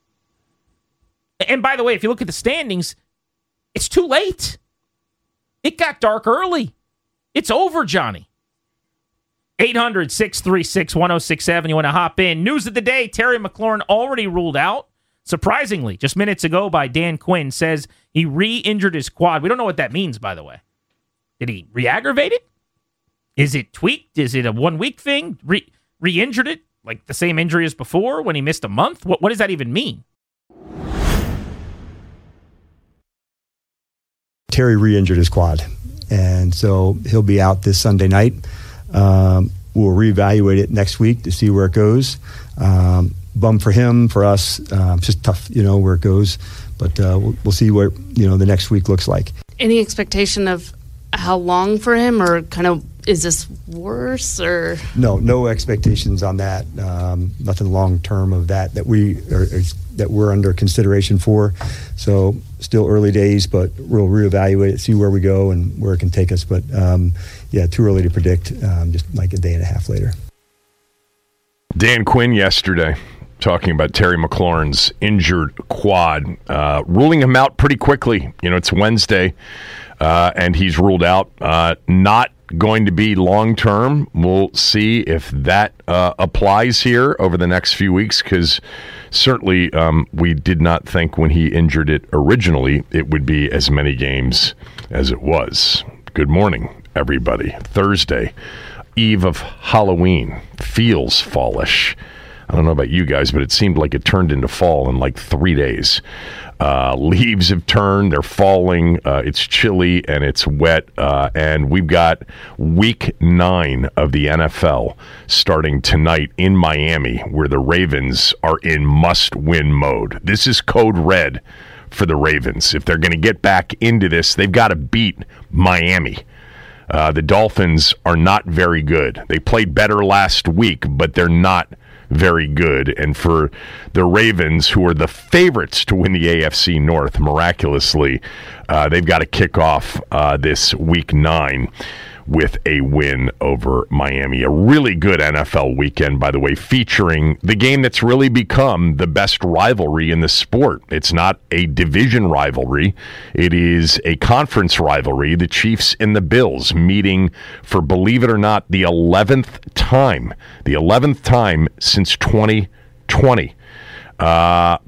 And by the way, if you look at the standings, it's too late. It got dark early. It's over, Johnny. eight hundred, six three six, one oh six seven. You want to hop in. News of the day, Terry McLaurin already ruled out. Surprisingly, just minutes ago by Dan Quinn, says he re-injured his quad. We don't know what that means, by the way. Did he re-aggravate it? Is it tweaked? Is it a one-week thing? Re- re-injured it? Like the same injury as before when he missed a month? What, what does that even mean? Terry re-injured his quad, and so he'll be out this Sunday night. Um, we'll reevaluate it next week to see where it goes. Um, bum for him, for us, uh, it's just tough, you know, where it goes. But uh, we'll, we'll see what, you know, the next week looks like. Any expectation of how long for him, or kind of is this worse, or? No, no expectations on that. Um, nothing long term of that that we are, that we're under consideration for. So still early days, but we'll reevaluate it, see where we go and where it can take us. But um, yeah, too early to predict. Um, just like a day and a half later. Dan Quinn yesterday talking about Terry McLaurin's injured quad, uh, ruling him out pretty quickly. You know, it's Wednesday, uh, and he's ruled out. Uh, not going to be long-term. We'll see if that uh, applies here over the next few weeks, because certainly um, we did not think when he injured it originally it would be as many games as it was. Good morning, everybody. Thursday, eve of Halloween. Feels fallish. I don't know about you guys, but it seemed like it turned into fall in like three days. Uh, leaves have turned, they're falling, uh, it's chilly and it's wet, uh, and we've got week nine of the N F L starting tonight in Miami, where the Ravens are in must-win mode. This is code red for the Ravens. If they're going to get back into this, they've got to beat Miami. Uh, the Dolphins are not very good. They played better last week, but they're not very good. And for the Ravens, who are the favorites to win the A F C North, miraculously, uh, they've got to kick off uh, this week nine with a win over Miami. A really good N F L weekend, by the way, featuring the game that's really become the best rivalry in the sport. It's not a division rivalry. It is a conference rivalry. The Chiefs and the Bills meeting for, believe it or not, the eleventh time. The eleventh time since twenty twenty. Uh,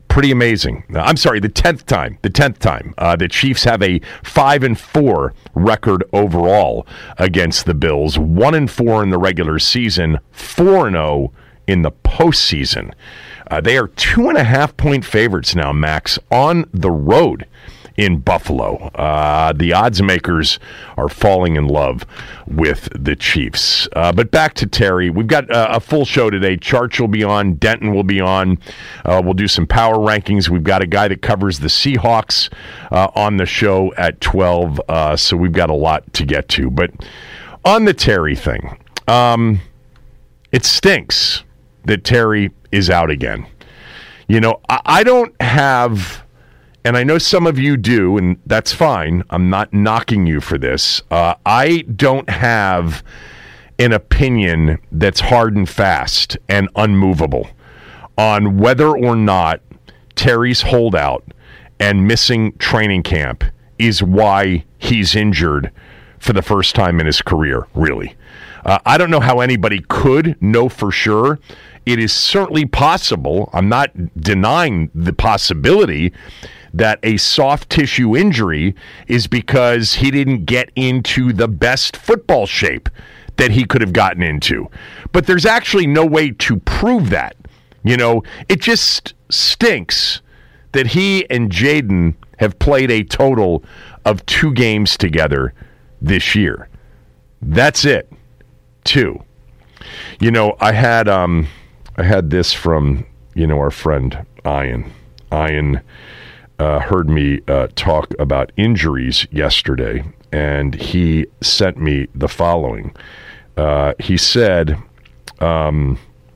Pretty amazing. I'm sorry, the tenth time, the tenth time. Uh, the Chiefs have a five and four record overall against the Bills. One and four in the regular season, four and zero in the postseason. Uh, they are two and a half point favorites now, Max, on the road in Buffalo. Uh, the odds makers are falling in love with the Chiefs. Uh, but back to Terry. We've got uh, a full show today. Charch will be on. Denton will be on. Uh, we'll do some power rankings. We've got a guy that covers the Seahawks uh, on the show at twelve. Uh, so we've got a lot to get to. But on the Terry thing, um, it stinks that Terry is out again. You know, I, I don't have... And I know some of you do, and that's fine. I'm not knocking you for this. Uh, I don't have an opinion that's hard and fast and unmovable on whether or not Terry's holdout and missing training camp is why he's injured for the first time in his career, really. Uh, I don't know how anybody could know for sure. It is certainly possible. I'm not denying the possibility that a soft tissue injury is because he didn't get into the best football shape that he could have gotten into. But there's actually no way to prove that. You know, it just stinks that he and Jaden have played a total of two games together this year. That's it. Two. You know, I had um I had this from, you know, our friend Ian. Ian Uh, heard me uh, talk about injuries yesterday, and he sent me the following. Uh, he said, um,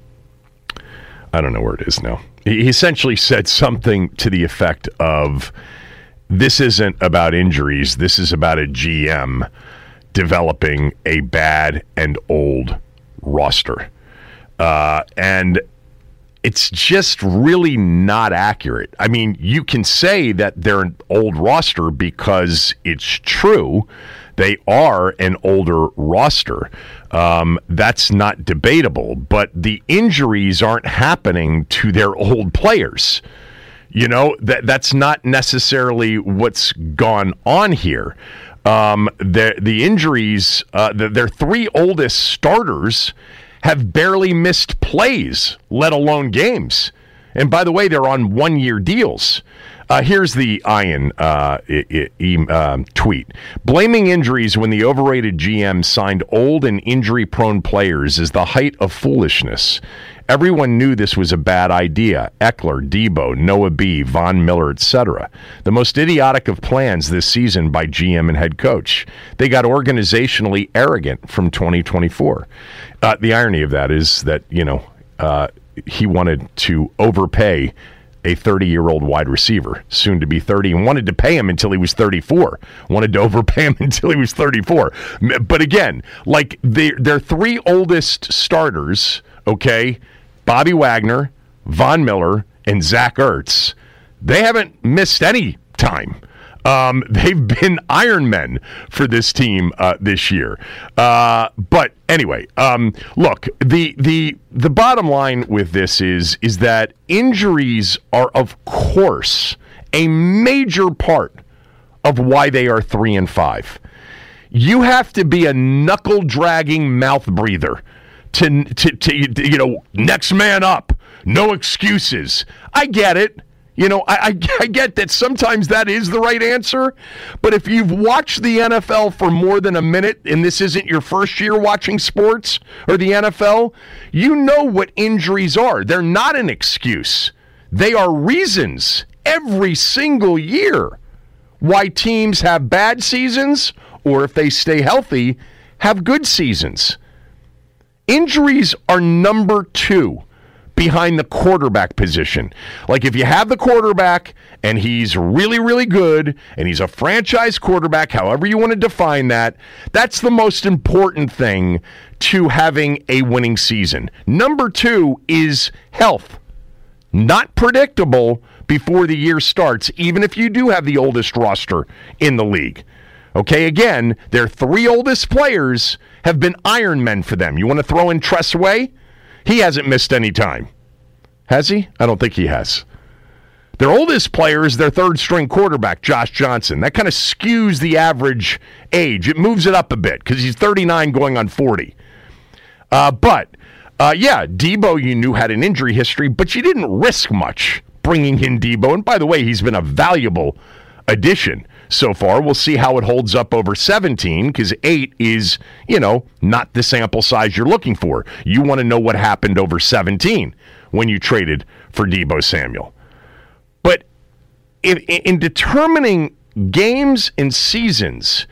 I don't know where it is now. He essentially said something to the effect of, this isn't about injuries, this is about a G M developing a bad and old roster. Uh, and it's just really not accurate. I mean, you can say that they're an old roster because it's true. They are an older roster. Um, that's not debatable. But the injuries aren't happening to their old players. You know, that that's not necessarily what's gone on here. Um, the, the injuries, uh, the, their three oldest starters have barely missed plays, let alone games. And by the way, they're on one-year deals. Uh, here's the Ian uh, I- I- um, tweet. Blaming injuries when the overrated G M signed old and injury-prone players is the height of foolishness. Everyone knew this was a bad idea. Eckler, Debo, Noah B., Von Miller, et cetera. The most idiotic of plans this season by G M and head coach. They got organizationally arrogant from twenty twenty-four. Uh, the irony of that is that, you know, uh, he wanted to overpay a thirty-year-old wide receiver, soon to be thirty, and wanted to pay him until he was thirty-four. Wanted to overpay him until he was thirty-four. But again, like they, their three oldest starters, okay, Bobby Wagner, Von Miller, and Zach Ertz, they haven't missed any time. Um, they've been Iron Men for this team uh, this year. Uh, but anyway, um, look, the the the bottom line with this is is that injuries are, of course, a major part of why they are three and five. You have to be a knuckle dragging mouth breather to, to to you know next man up, no excuses. I get it. You know, I, I, I get that sometimes that is the right answer, but if you've watched the N F L for more than a minute, and this isn't your first year watching sports or the N F L, you know what injuries are. They're not an excuse. They are reasons every single year why teams have bad seasons, or if they stay healthy, have good seasons. Injuries are number two behind the quarterback position. Like if you have the quarterback and he's really, really good and he's a franchise quarterback, however you want to define that, that's the most important thing to having a winning season. Number two is health. Not predictable before the year starts, even if you do have the oldest roster in the league. Okay, again, their three oldest players have been Iron Men for them. You want to throw in Tress Way? He hasn't missed any time. Has he? I don't think he has. Their oldest player is their third-string quarterback, Josh Johnson. That kind of skews the average age. It moves it up a bit because he's thirty-nine going on forty. Uh, but, uh, yeah, Debo, you knew, had an injury history, but you didn't risk much bringing in Debo. And by the way, he's been a valuable addition so far. We'll see how it holds up over seventeen because eight is, you know, not the sample size you're looking for. You want to know what happened over seventeen when you traded for Debo Samuel. But in, in determining games and seasons,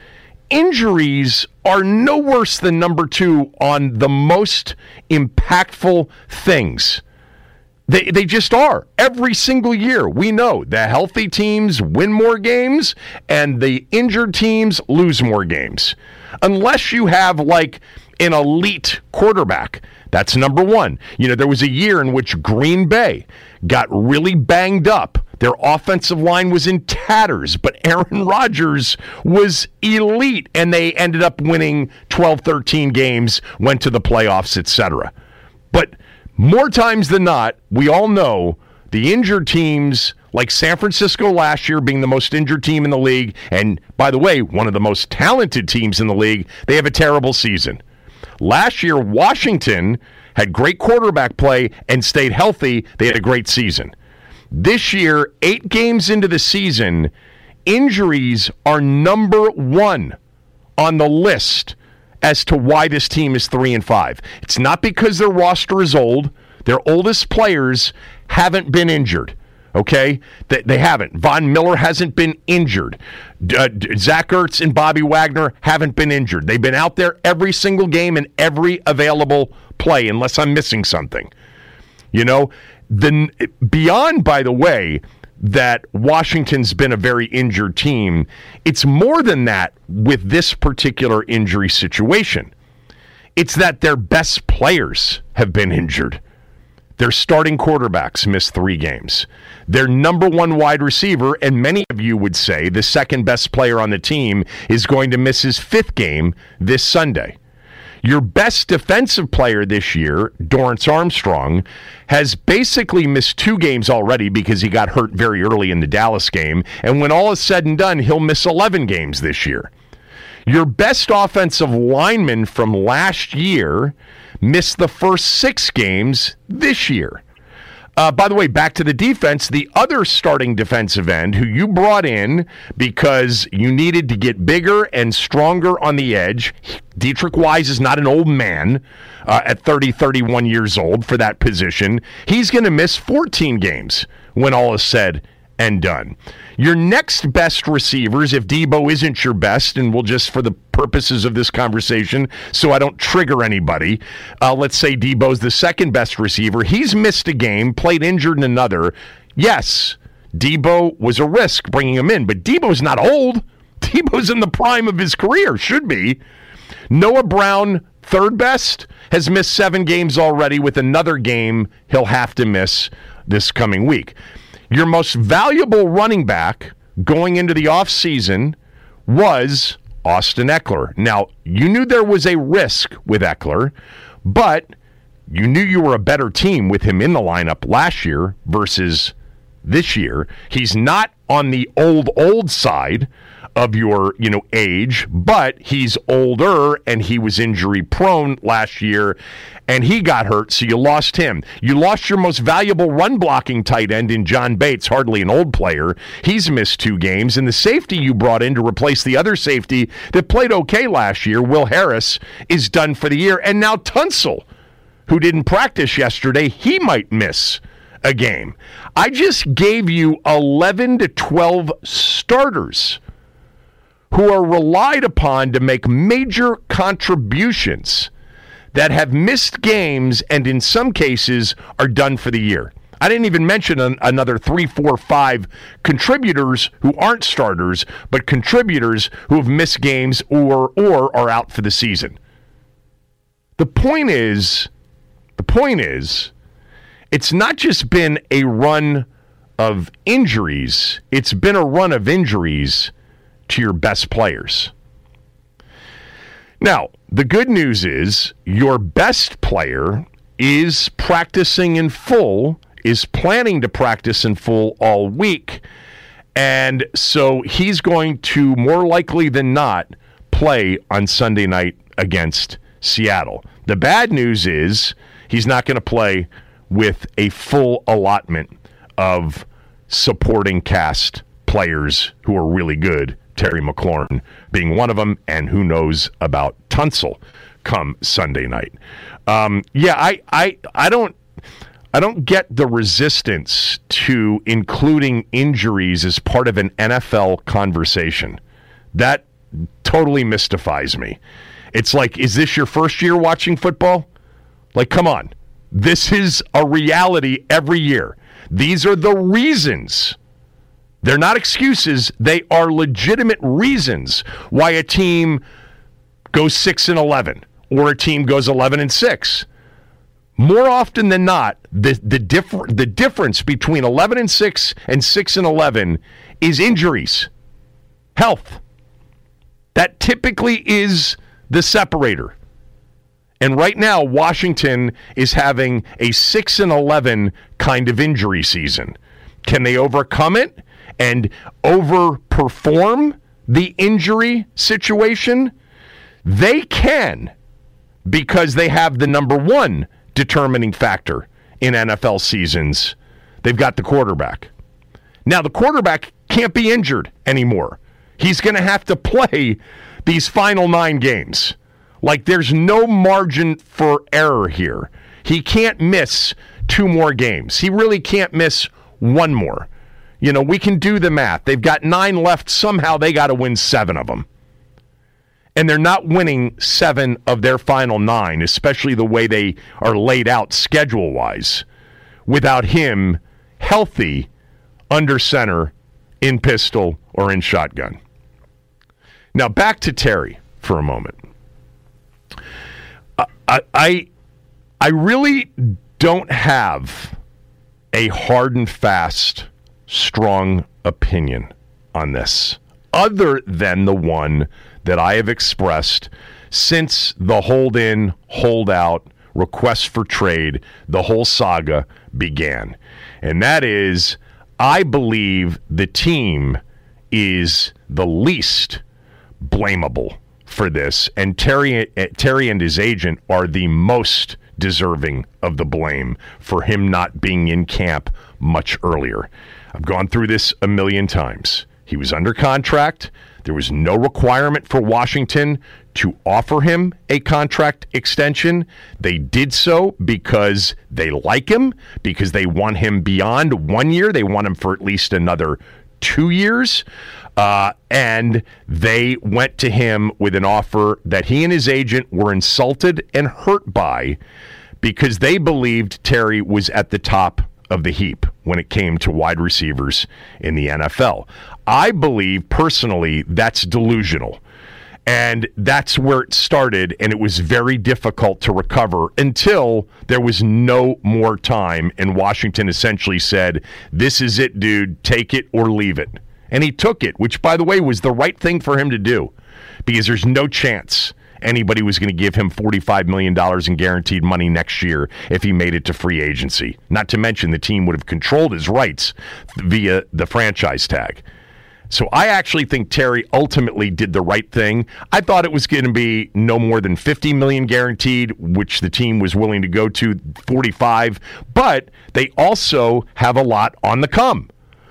injuries are no worse than number two on the most impactful things. They they just are. Every single year, we know the healthy teams win more games and the injured teams lose more games. Unless you have like an elite quarterback. That's number one. You know, there was a year in which Green Bay got really banged up. Their offensive line was in tatters, but Aaron Rodgers was elite, and they ended up winning twelve, thirteen games, went to the playoffs, et cetera. But more times than not, we all know the injured teams, like San Francisco last year being the most injured team in the league, and by the way, one of the most talented teams in the league, they have a terrible season. Last year, Washington had great quarterback play and stayed healthy. They had a great season. This year, eight games into the season, injuries are number one on the list as to why this team is three and five. It's not because their roster is old. Their oldest players haven't been injured. Okay? They, they haven't. Von Miller hasn't been injured. Uh, Zach Ertz and Bobby Wagner haven't been injured. They've been out there every single game and every available play, unless I'm missing something. You know? The, beyond, by the way, that Washington's been a very injured team, it's more than that with this particular injury situation. It's that their best players have been injured. Their starting quarterbacks missed three games. Their number one wide receiver, and many of you would say the second best player on the team, is going to miss his fifth game this Sunday. Your best defensive player this year, Dorrance Armstrong, has basically missed two games already because he got hurt very early in the Dallas game. And when all is said and done, he'll miss eleven games this year. Your best offensive lineman from last year missed the first six games this year. Uh, by the way, back to the defense, the other starting defensive end who you brought in because you needed to get bigger and stronger on the edge, Dietrich Wise is not an old man uh, at thirty, thirty-one years old for that position. He's going to miss fourteen games when all is said and done. Your next best receivers, if Debo isn't your best, and we'll just, for the purposes of this conversation, so I don't trigger anybody, uh, let's say Debo's the second best receiver. He's missed a game, played injured in another. Yes, Debo was a risk bringing him in, but Debo's not old. Debo's in the prime of his career, should be. Noah Brown, third best, has missed seven games already with another game he'll have to miss this coming week. Your most valuable running back going into the offseason was Austin Eckler. Now, you knew there was a risk with Eckler, but you knew you were a better team with him in the lineup last year versus this year. He's not on the old, old side of your, you know, age, but he's older and he was injury prone last year and he got hurt, so you lost him. You lost your most valuable run blocking tight end in John Bates, hardly an old player. He's missed two games, and the safety you brought in to replace the other safety that played okay last year, Will Harris, is done for the year. And now Tunsil, who didn't practice yesterday, he might miss a game. I just gave you eleven to twelve starters who are relied upon to make major contributions that have missed games and in some cases are done for the year. I didn't even mention an, another three, four, five contributors who aren't starters, but contributors who have missed games or or are out for the season. The point is, the point is, it's not just been a run of injuries, it's been a run of injuries to your best players. Now, the good news is your best player is practicing in full is planning to practice in full all week. And so he's going to, more likely than not, play on Sunday night against Seattle. The bad news is he's not going to play with a full allotment of supporting cast players who are really good, Terry McLaurin being one of them, and who knows about Tunsil come Sunday night. Um, yeah, I, I, I don't... I don't get the resistance to including injuries as part of an N F L conversation. That totally mystifies me. It's like, is this your first year watching football? Like, come on. This is a reality every year. These are the reasons. They're not excuses. They are legitimate reasons why a team goes six and eleven or a team goes eleven and six. More often than not, the the differ, the difference between eleven and six and six and eleven is injuries, health. That typically is the separator. And right now, Washington is having a six and eleven kind of injury season. Can they overcome it and overperform the injury situation? They can, because they have the number one determining factor in N F L seasons. They've got the quarterback. Now, the quarterback can't be injured anymore. He's going to have to play these final nine games. Like, there's no margin for error here. He can't miss two more games. He really can't miss one more. You know, we can do the math. They've got nine left. Somehow they got to win seven of them. And they're not winning seven of their final nine, especially the way they are laid out schedule-wise, without him healthy under center, in pistol, or in shotgun. Now, back to Terry for a moment. I, I, I really don't have a hard and fast, strong opinion on this, other than the one that I have expressed since the hold-in, hold-out, request for trade, the whole saga began. And that is, I believe the team is the least blamable for this, and Terry, Terry and his agent are the most deserving of the blame for him not being in camp much earlier. I've gone through this a million times. He was under contract. There was no requirement for Washington to offer him a contract extension. They did so because they like him, because they want him beyond one year. They want him for at least another two years. Uh, and they went to him with an offer that he and his agent were insulted and hurt by because they believed Terry was at the top of the heap when it came to wide receivers in the N F L. I believe personally that's delusional. And that's where it started, and it was very difficult to recover until there was no more time, and Washington essentially said, this is it, dude, take it or leave it. And he took it, which, by the way, was the right thing for him to do, because there's no chance anybody was going to give him forty-five million dollars in guaranteed money next year if he made it to free agency. Not to mention the team would have controlled his rights via the franchise tag. So I actually think Terry ultimately did the right thing. I thought it was going to be no more than fifty million dollars guaranteed, which the team was willing to go to forty-five, but they also have a lot on the come.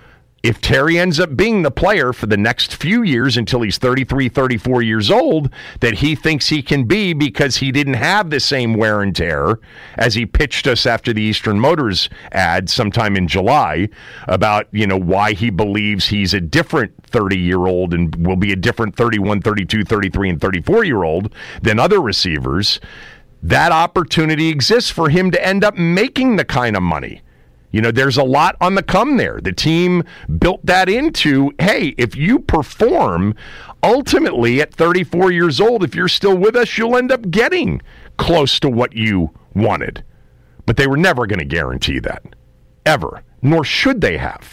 If Terry ends up being the player for the next few years until he's thirty-three, thirty-four years old that he thinks he can be because he didn't have the same wear and tear as he pitched us after the Eastern Motors ad sometime in July about, you know, why he believes he's a different thirty-year-old and will be a different thirty-one, thirty-two, thirty-three, and thirty-four-year-old than other receivers, that opportunity exists for him to end up making the kind of money. You know, there's a lot on the come there. The team built that into, hey, if you perform, ultimately at thirty-four years old, if you're still with us, you'll end up getting close to what you wanted. But they were never going to guarantee that, ever, nor should they have.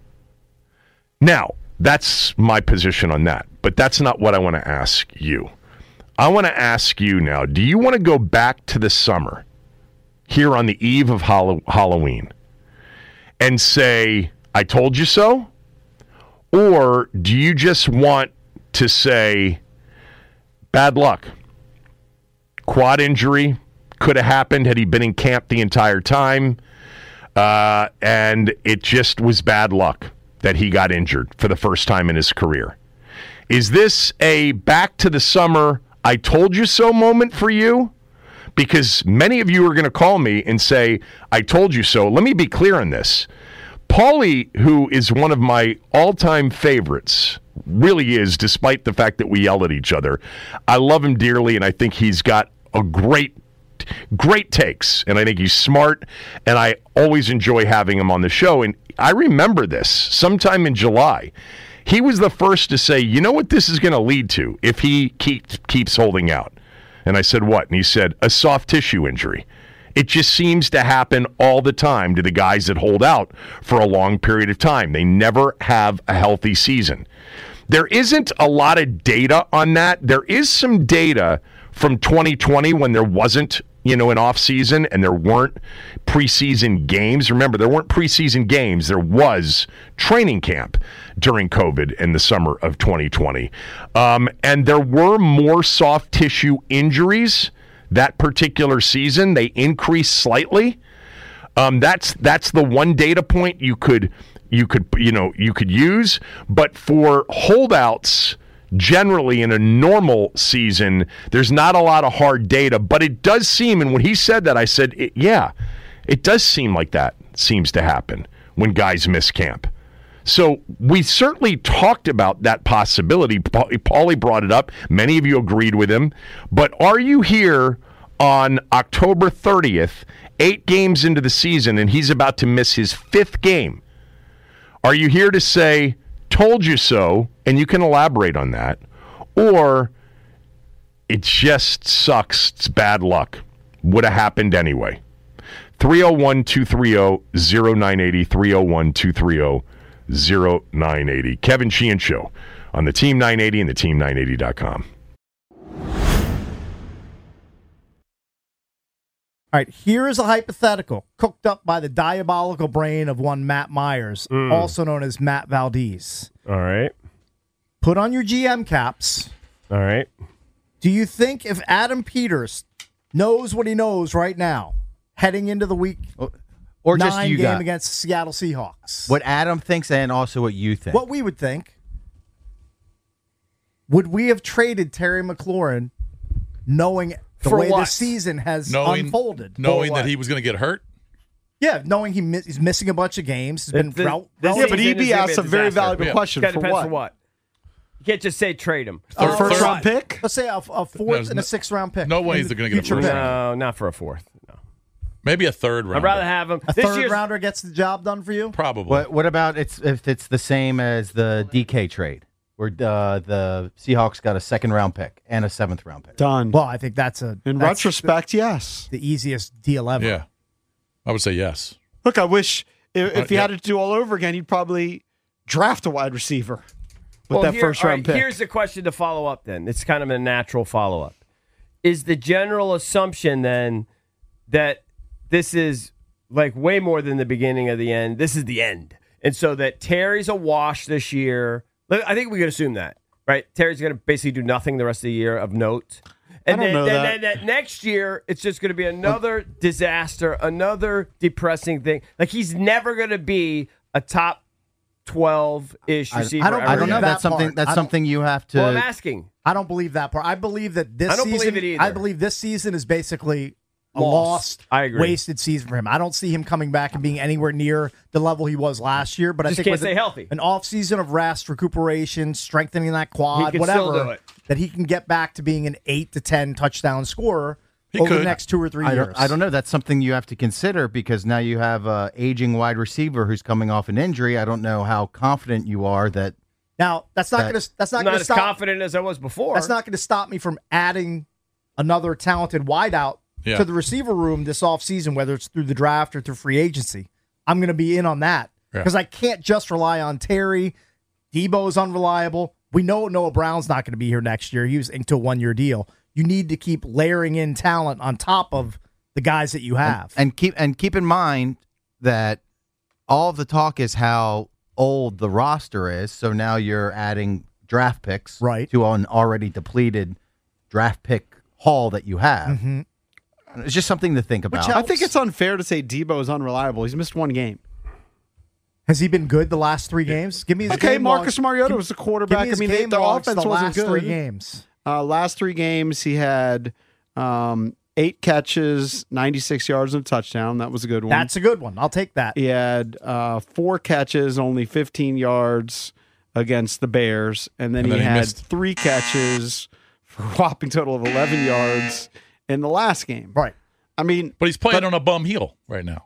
Now, that's my position on that, but that's not what I want to ask you. I want to ask you now, do you want to go back to the summer, here on the eve of Hall- Halloween, and say, I told you so? Or do you just want to say, bad luck? Quad injury could have happened had he been in camp the entire time. Uh, and it just was bad luck that he got injured for the first time in his career. Is this a back to the summer, I told you so moment for you? Because many of you are going to call me and say, I told you so. Let me be clear on this. Paulie, who is one of my all-time favorites, really is, despite the fact that we yell at each other. I love him dearly, and I think he's got a great, great takes, and I think he's smart, and I always enjoy having him on the show. And I remember this sometime in July. He was the first to say, you know what this is going to lead to if he keep, keeps holding out? And I said, what? And he said, a soft tissue injury. It just seems to happen all the time to the guys that hold out for a long period of time. They never have a healthy season. There isn't a lot of data on that. There is some data from twenty twenty when there wasn't, you know, an off season and there weren't preseason games. Remember, there weren't preseason games. There was training camp during COVID in the summer of twenty twenty. Um, and there were more soft tissue injuries that particular season. They increased slightly. Um, that's that's the one data point you could you could you know you could use. But for holdouts, generally in a normal season, there's not a lot of hard data. But it does seem, and when he said that, I said, it, yeah, it does seem like that seems to happen when guys miss camp. So we certainly talked about that possibility. Paulie brought it up. Many of you agreed with him. But are you here on October thirtieth, eight games into the season, and he's about to miss his fifth game? Are you here to say, told you so, and you can elaborate on that? Or it just sucks, it's bad luck, would have happened anyway? three oh one, two three oh, oh nine eight oh, three oh one, two three oh, oh nine eight oh. Kevin Sheehan Show on the Team nine eighty and the team nine eighty dot com. All right, here is a hypothetical cooked up by the diabolical brain of one Matt Myers, Mm. also known as Matt Valdez. All right. Put on your G M caps. All right. Do you think if Adam Peters knows what he knows right now, heading into the week Or nine just you game got against the Seattle Seahawks, what Adam thinks and also what you think? what we would think, would we have traded Terry McLaurin knowing the For way what? the season has Knowing, unfolded? knowing For that what? he was going to get hurt? Yeah, knowing he mi- he's missing a bunch of games. He's been The- the- route. the route- Yeah, but season E B is gonna asked be a very disaster. valuable Yeah. question. Gotta For depends what? for what. You can't just say trade him. A Third- first third- round pick? Let's say a, a fourth There's and no- a sixth round pick. no way in he's the gonna get a future first pick. No, not for a fourth. No. Maybe a third round. I'd rather have him. A This third year's- rounder gets the job done for you. Probably. What What about it's if it's the same as the D K trade, where uh, the Seahawks got a second round pick and a seventh round pick? Done. Well, I think that's a In that's retrospect, yes. the easiest deal ever. Yeah. I would say yes. Look, I wish if, Uh, if he yeah. had it to do all over again, he'd probably draft a wide receiver with Well, that here- first all round right, pick. Here's the question to follow up then. It's kind of a natural follow up. Is the general assumption then that this is like way more than the beginning of the end? This is the end. And so that Terry's a wash this year. I think we could assume that, right? Terry's going to basically do nothing the rest of the year of note. And I don't then, know then, that. then, then next year, it's just going to be another disaster, another depressing thing. Like he's never going to be a top twelve-ish I, receiver. I don't. I ever don't know. again. That's something. part. That's I don't- something you have to. Well, I'm asking. I don't believe that part. I believe that this I don't season. believe it either. I believe this season is basically a Lost. lost, I agree. wasted season for him. I don't see him coming back and being anywhere near the level he was last year. But I Just think can't with stay an- healthy. an off season of rest, recuperation, strengthening that quad, can whatever, still do it. that he can get back to being an eight to ten touchdown scorer He over could. the next two or three I years. don't, I don't know. That's something you have to consider because now you have a aging wide receiver who's coming off an injury. I don't know how confident you are that. Now that's not That- going to that's not I'm going not to as stop. confident as I was before. That's not going to stop me from adding another talented wideout Yeah. to the receiver room this offseason, whether it's through the draft or through free agency. I'm going to be in on that Yeah. because I can't just rely on Terry. Debo is unreliable. We know Noah Brown's not going to be here next year. He was into a one-year deal. You need to keep layering in talent on top of the guys that you have. And keep and keep in mind that all of the talk is how old the roster is. So now you're adding draft picks right. to an already depleted draft pick haul that you have. Mm-hmm. It's just something to think about. I think it's unfair to say Debo is unreliable. He's missed one game. Has he been good the last three games? Give me his okay, game Marcus log. Mariota Give- was the quarterback. give me his I mean, they, game their logs offense the wasn't last good. three games. Uh, last three games, he had um, eight catches, ninety-six yards, and a touchdown. That was a good one. That's a good one. I'll take that. He had uh, four catches, only fifteen yards against the Bears, and then And he then he had missed. three catches for a whopping total of eleven yards in the last game. Right. I mean, But he's playing on a bum heel right now.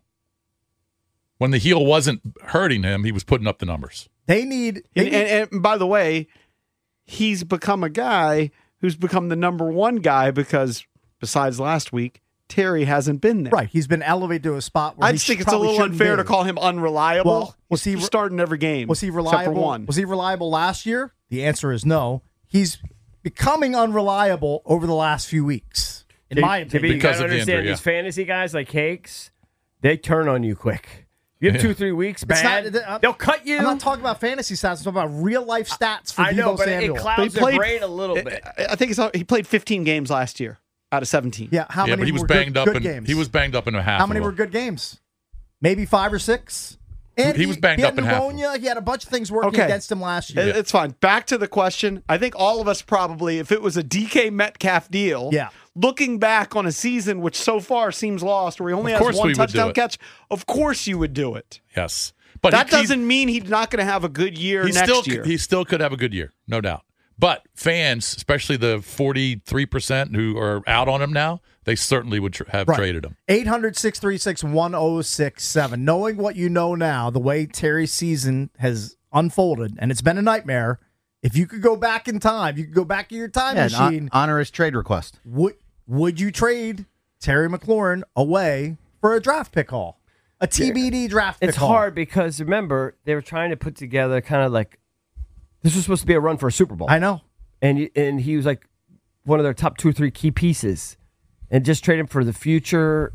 When the heel wasn't hurting him, he was putting up the numbers. They need. They and, need and, and by the way, he's become a guy who's become the number one guy because besides last week, Terry hasn't been there. right. He's been elevated to a spot where I he just think sh- it's a probably little shouldn't unfair be. to call him unreliable. Well, was he he's re- starting every game? Was he except reliable? for one. Was he reliable last year? The answer is no. He's becoming unreliable over the last few weeks, in To- my to opinion. be, you gotta understand these fantasy guys like Hakes, they turn on you quick. You have Yeah. two, three weeks It's bad, not- uh, they'll cut you. I'm not talking about fantasy stats. I'm talking about real life stats for I know, Deebo but Samuel. it clouds their brain a little bit. I I think it's, he played fifteen games last year out of seventeen. Yeah, how yeah, many but he was were banged good, up good in games? he was banged up in a half. How many of were them. good games? Maybe five or six. And He was banged he had up in half of them. pneumonia. He had a bunch of things working Okay. against him last year. It- It's fine. Back to the question. I think all of us probably, if it was a D K Metcalf deal, Yeah. looking back on a season which so far seems lost, where he only Of has course one we would do touchdown it. catch, of course you would do it. Yes, but that he- he- doesn't mean he's not going to have a good year he next still year. he still could have a good year, no doubt. But fans, especially the forty-three percent who are out on him now, they certainly would tr- have Right. traded him. eight hundred, six three six, one oh six seven. Knowing what you know now, the way Terry's season has unfolded, and it's been a nightmare, if you could go back in time, you could go back to your time Yeah, an hon- machine. honorous trade request. Would, would you trade Terry McLaurin away for a draft pick haul? A T B D draft pick It's haul? hard because remember they were trying to put together kind of like this was supposed to be a run for a Super Bowl. I know, and y- and he was like one of their top two or three key pieces, and just trade him for the future.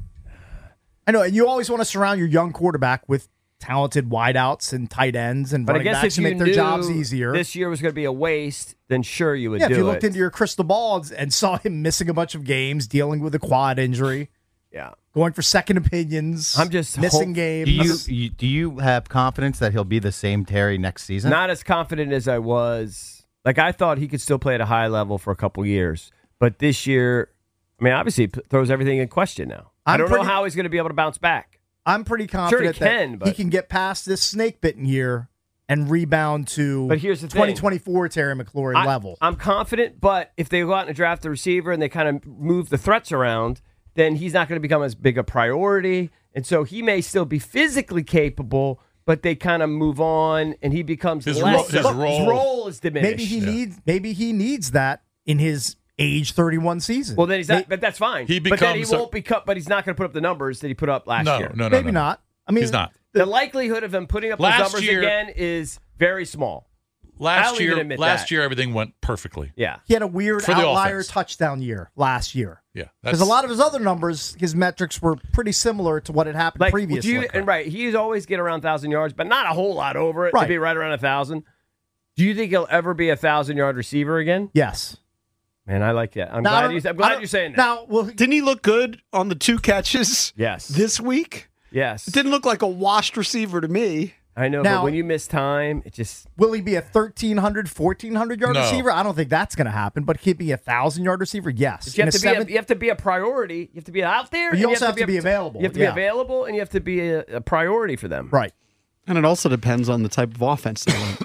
I know, and you always want to surround your young quarterback with talented wideouts and tight ends and But I running guess backs if to you make their knew jobs easier. this year was going to be a waste, then sure you would Yeah, do if you it. looked into your crystal ball and- and saw him missing a bunch of games, dealing with a quad injury, yeah, going for second opinions, I'm just missing hope- games. Do you, you do you have confidence that he'll be the same Terry next season? Not as confident as I was. Like I thought he could still play at a high level for a couple years, but this year, I mean, obviously, it p- throws everything in question now. I'm I I'm do not pretty- know how he's going to be able to bounce back. I'm pretty Sure confident he can, that but he can get past this snake bitten year and rebound to But here's the thing. twenty twenty-four Terry McLaurin I, level. I'm confident, but if they go out and draft a receiver and they kind of move the threats around, then he's not going to become as big a priority. And so he may still be physically capable, but they kind of move on and he becomes His less. ro- his role- his role is diminished. Maybe he needs maybe he needs that in his age thirty-one season. Well, then he's not, but that's fine. He but then he becomes a- won't be cut. But he's not going to put up the numbers that he put up last No, year. no, no, maybe no. not. I mean, He's not. The likelihood of him putting up Last those numbers year- again is very small. Last I'll even year, admit last that. year everything went perfectly. Yeah. He had a weird For the outlier offense. touchdown year last year. Yeah, Because a lot of his other numbers, his metrics were pretty similar to what had happened Like, previously. do you, and right, he's always get around thousand yards, but not a whole lot over it to Right. be right around a thousand. Do you think he'll ever be a thousand yard receiver again? Yes. Man, I like that. I'm Now, I glad don't- you. I'm I glad don't- you're saying that. Now, well, didn't he look good on the two catches? Yes. This week? Yes. It didn't look like a washed receiver to me. I know, Now- but when you miss time, it just Will he be a thirteen hundred, fourteen hundred yard No. receiver? I don't think that's going to happen, but he'd be a one thousand yard receiver? Yes. you In have a to be. A, seven- you have to be a priority. You have to be out there. But you and also have to be a- available, You have to yeah. be available, and you have to be a, a priority for them. Right. And it also depends on the type of offense they run.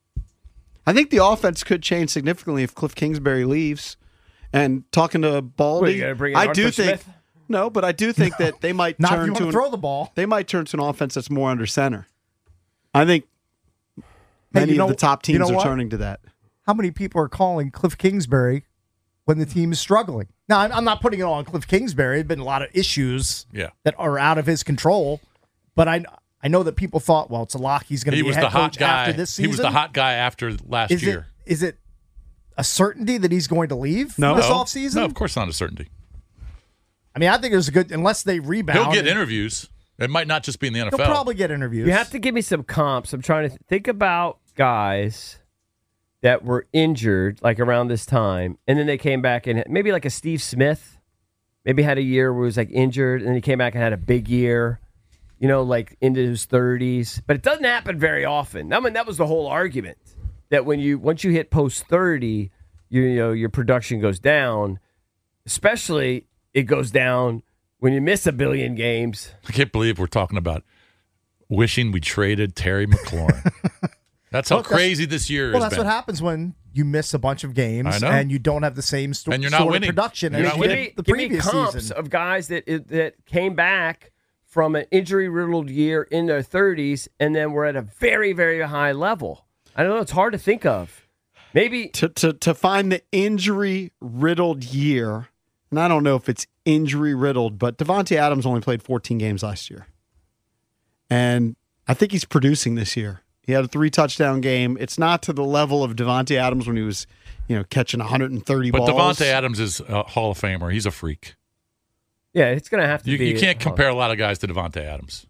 I think the offense could change significantly if Cliff Kingsbury leaves. And talking to Baldy, What, you gotta bring in I Arthur do think Smith? no, but I do think that they might Not if turn you to wanna an, throw the ball. They might turn to an offense that's more under center. I think many you know- of the top you teams know are what? turning to that. How many people are calling Cliff Kingsbury when the team is struggling? Now, I'm, I'm not putting it all on Cliff Kingsbury. There's been a lot of issues Yeah. that are out of his control, but I I know that people thought, well, it's a lock. He's going to He be was a head the hot coach guy. after this season. He was the hot guy after last is year. It, is it a certainty that he's going to leave No, this no, offseason? no, of course not a certainty. I mean, I think there's a good, unless they rebound. He'll get and- interviews. It might not just be in the N F L. He'll probably get interviews. You have to give me some comps. I'm trying to th- think about guys that were injured like around this time, and then they came back and maybe like a Steve Smith, maybe had a year where he was like injured, and then he came back and had a big year, you know, like into his thirties. But it doesn't happen very often. I mean, that was the whole argument, that when you once you hit post thirty, you, you know, your production goes down. Especially it goes down when you miss a billion games. I can't believe we're talking about wishing we traded Terry McLaurin. That's how Look, that's- crazy this year Well, has that's been. what happens when you miss a bunch of games I know. and you don't have the same sto- And you're not sort winning. of production You're as not you Give winning. me, did the give me previous comps season. of guys that that came back from an injury-riddled year in their thirties and then were at a very, very high level. I don't know. It's hard to think of. Maybe to to to find the injury riddled year, and I don't know if it's injury riddled, but Devontae Adams only played fourteen games last year, and I think he's producing this year. He had a three touchdown game. It's not to the level of Devontae Adams when he was, you know, catching one hundred thirty But balls. Devontae Adams is a Hall of Famer. He's a freak. Yeah, it's going to have to You, be. you can't compare a lot of guys to Devontae Adams.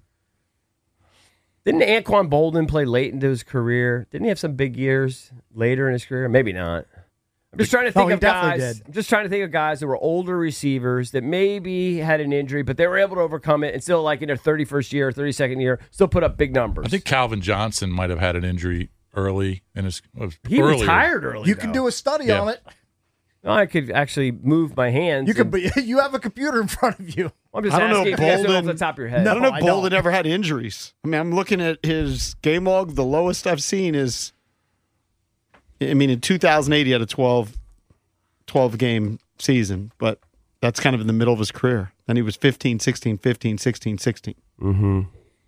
Didn't Anquan Bolden play late into his career? Didn't he have some big years later in his career? Maybe not. I'm just trying to think No, he of definitely guys. did. I'm just trying to think of guys that were older receivers that maybe had an injury, but they were able to overcome it and still, like in their thirty-first year, thirty-second year, still put up big numbers. I think Calvin Johnson might have had an injury early in his. Was He earlier. retired early. You can though. do a study Yeah. on it. I could actually move my hands. You can. and- Be, you have a computer in front of you. I'm just I don't know asking if if you guys know off Bolden- the top of your head. I don't know I if Bolden don't. ever had injuries. I mean, I'm looking at his game log. The lowest I've seen is, I mean, in two thousand eight, he had a twelve, twelve game season, but that's kind of in the middle of his career. Then he was fifteen, sixteen, fifteen, sixteen, sixteen. Mm-hmm.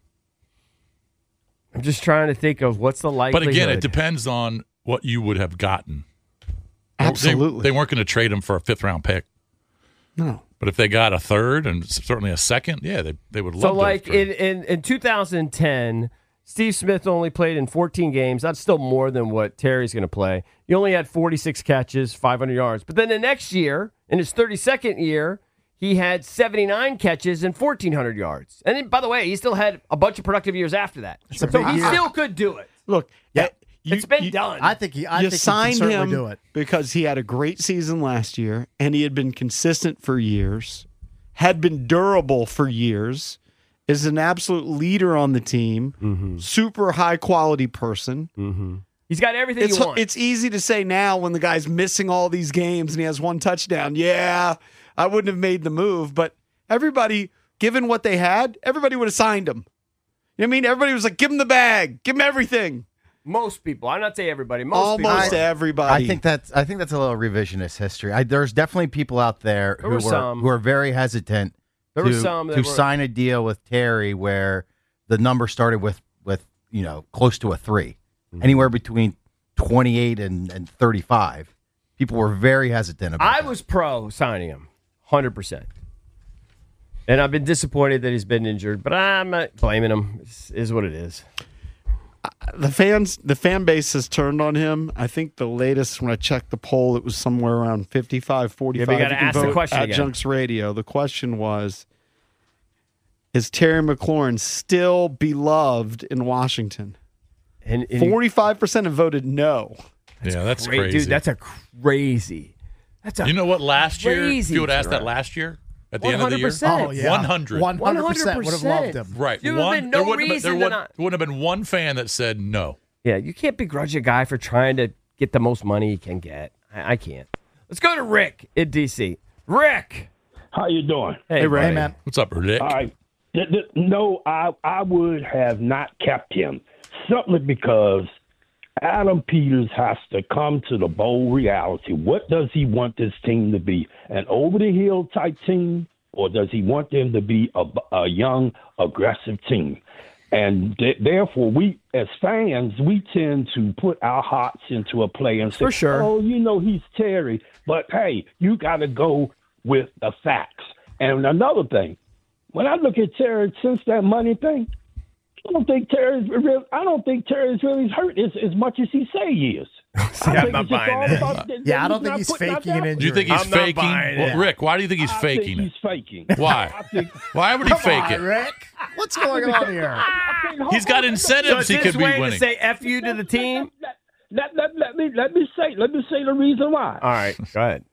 I'm just trying to think of what's the But likelihood. again, it depends on what you would have gotten. They- Absolutely. They, weren't going to trade him for a fifth round pick. No. But if they got a third and certainly a second, yeah, they, they would love So, to. like have traded. in, in, in two thousand ten, Steve Smith only played in fourteen games. That's still more than what Terry's going to play. He only had forty-six catches, five hundred yards. But then the next year, in his thirty-second year, he had seventy-nine catches and fourteen hundred yards. And then, by the way, he still had a bunch of productive years after that. a So big he year. still could do it. Look, Yeah. you- It's been you- done. I think he. I you think signed he can certainly him do it. because he had a great season last year and he had been consistent for years, had been durable for years, is an absolute leader on the team, Mm-hmm. super high quality person. Mm-hmm. He's got everything It's, you want. it's easy to say now when the guy's missing all these games and he has one touchdown. Yeah, I wouldn't have made the move, but everybody, given what they had, everybody would have signed him. You know what I mean? Everybody was like, give him the bag, give him everything. Most people. I'm not saying everybody. Most Almost people. everybody. I think that's I think that's a little revisionist history. I, there's definitely people out there There who were are some. who are very hesitant There to, were some that to were- sign a deal with Terry where the number started with with you know close to a 3 Mm-hmm. anywhere between twenty-eight and, and thirty-five. People were very hesitant about. I was pro signing him, one hundred percent. And I've been disappointed that he's been injured, but I'm not blaming him. It is what it is. the fans, the fan base has turned on him. I think the latest, when I checked the poll, it was somewhere around fifty-five, forty-five. Yeah, but you gotta can ask the vote question at again. Junks Radio. The question was, is Terry McLaurin still beloved in Washington? And, and forty-five percent have voted no. yeah, that's Great, crazy. dude. That's a crazy. That's a you know what? Last year, if crazy you would ask that turnaround. last year at the end of the year, one hundred percent. Oh yeah, one hundred. one hundred percent would have loved him. right? There would have one, been no there wouldn't have reason been, to there would, not- wouldn't have been one fan that said no. Yeah, you can't begrudge a guy for trying to get the most money he can get. I, I can't. Let's go to Rick in D C. Rick, how you doing? Hey, Ray. buddy. man. What's up, Rick? All right. Th- th- No, I I would have not kept him simply because Adam Peters has to come to the bold reality. What does he want this team to be? An over-the-hill type team, or does he want them to be a, a young, aggressive team? And th- therefore, we as fans, we tend to put our hearts into a play and say, For sure. oh, you know, he's Terry. But, hey, you got to go with the facts. And another thing, when I look at Terry since that money thing, I don't think Terry's real. I don't think Terry's really hurt as, as much as he say he is. See, I'm not buying it. Yeah, I don't think he's faking an injury. Do you think he's I'm not faking? buying Well, it. Rick, why do you think he's I faking think it? he's faking. Why? I think, Why would he Come fake on, it? Rick. What's going on here? He's got So incentives it's he his could be way to winning. say F you to the team? let, let, let me let me say let me say the reason why. All right, go ahead.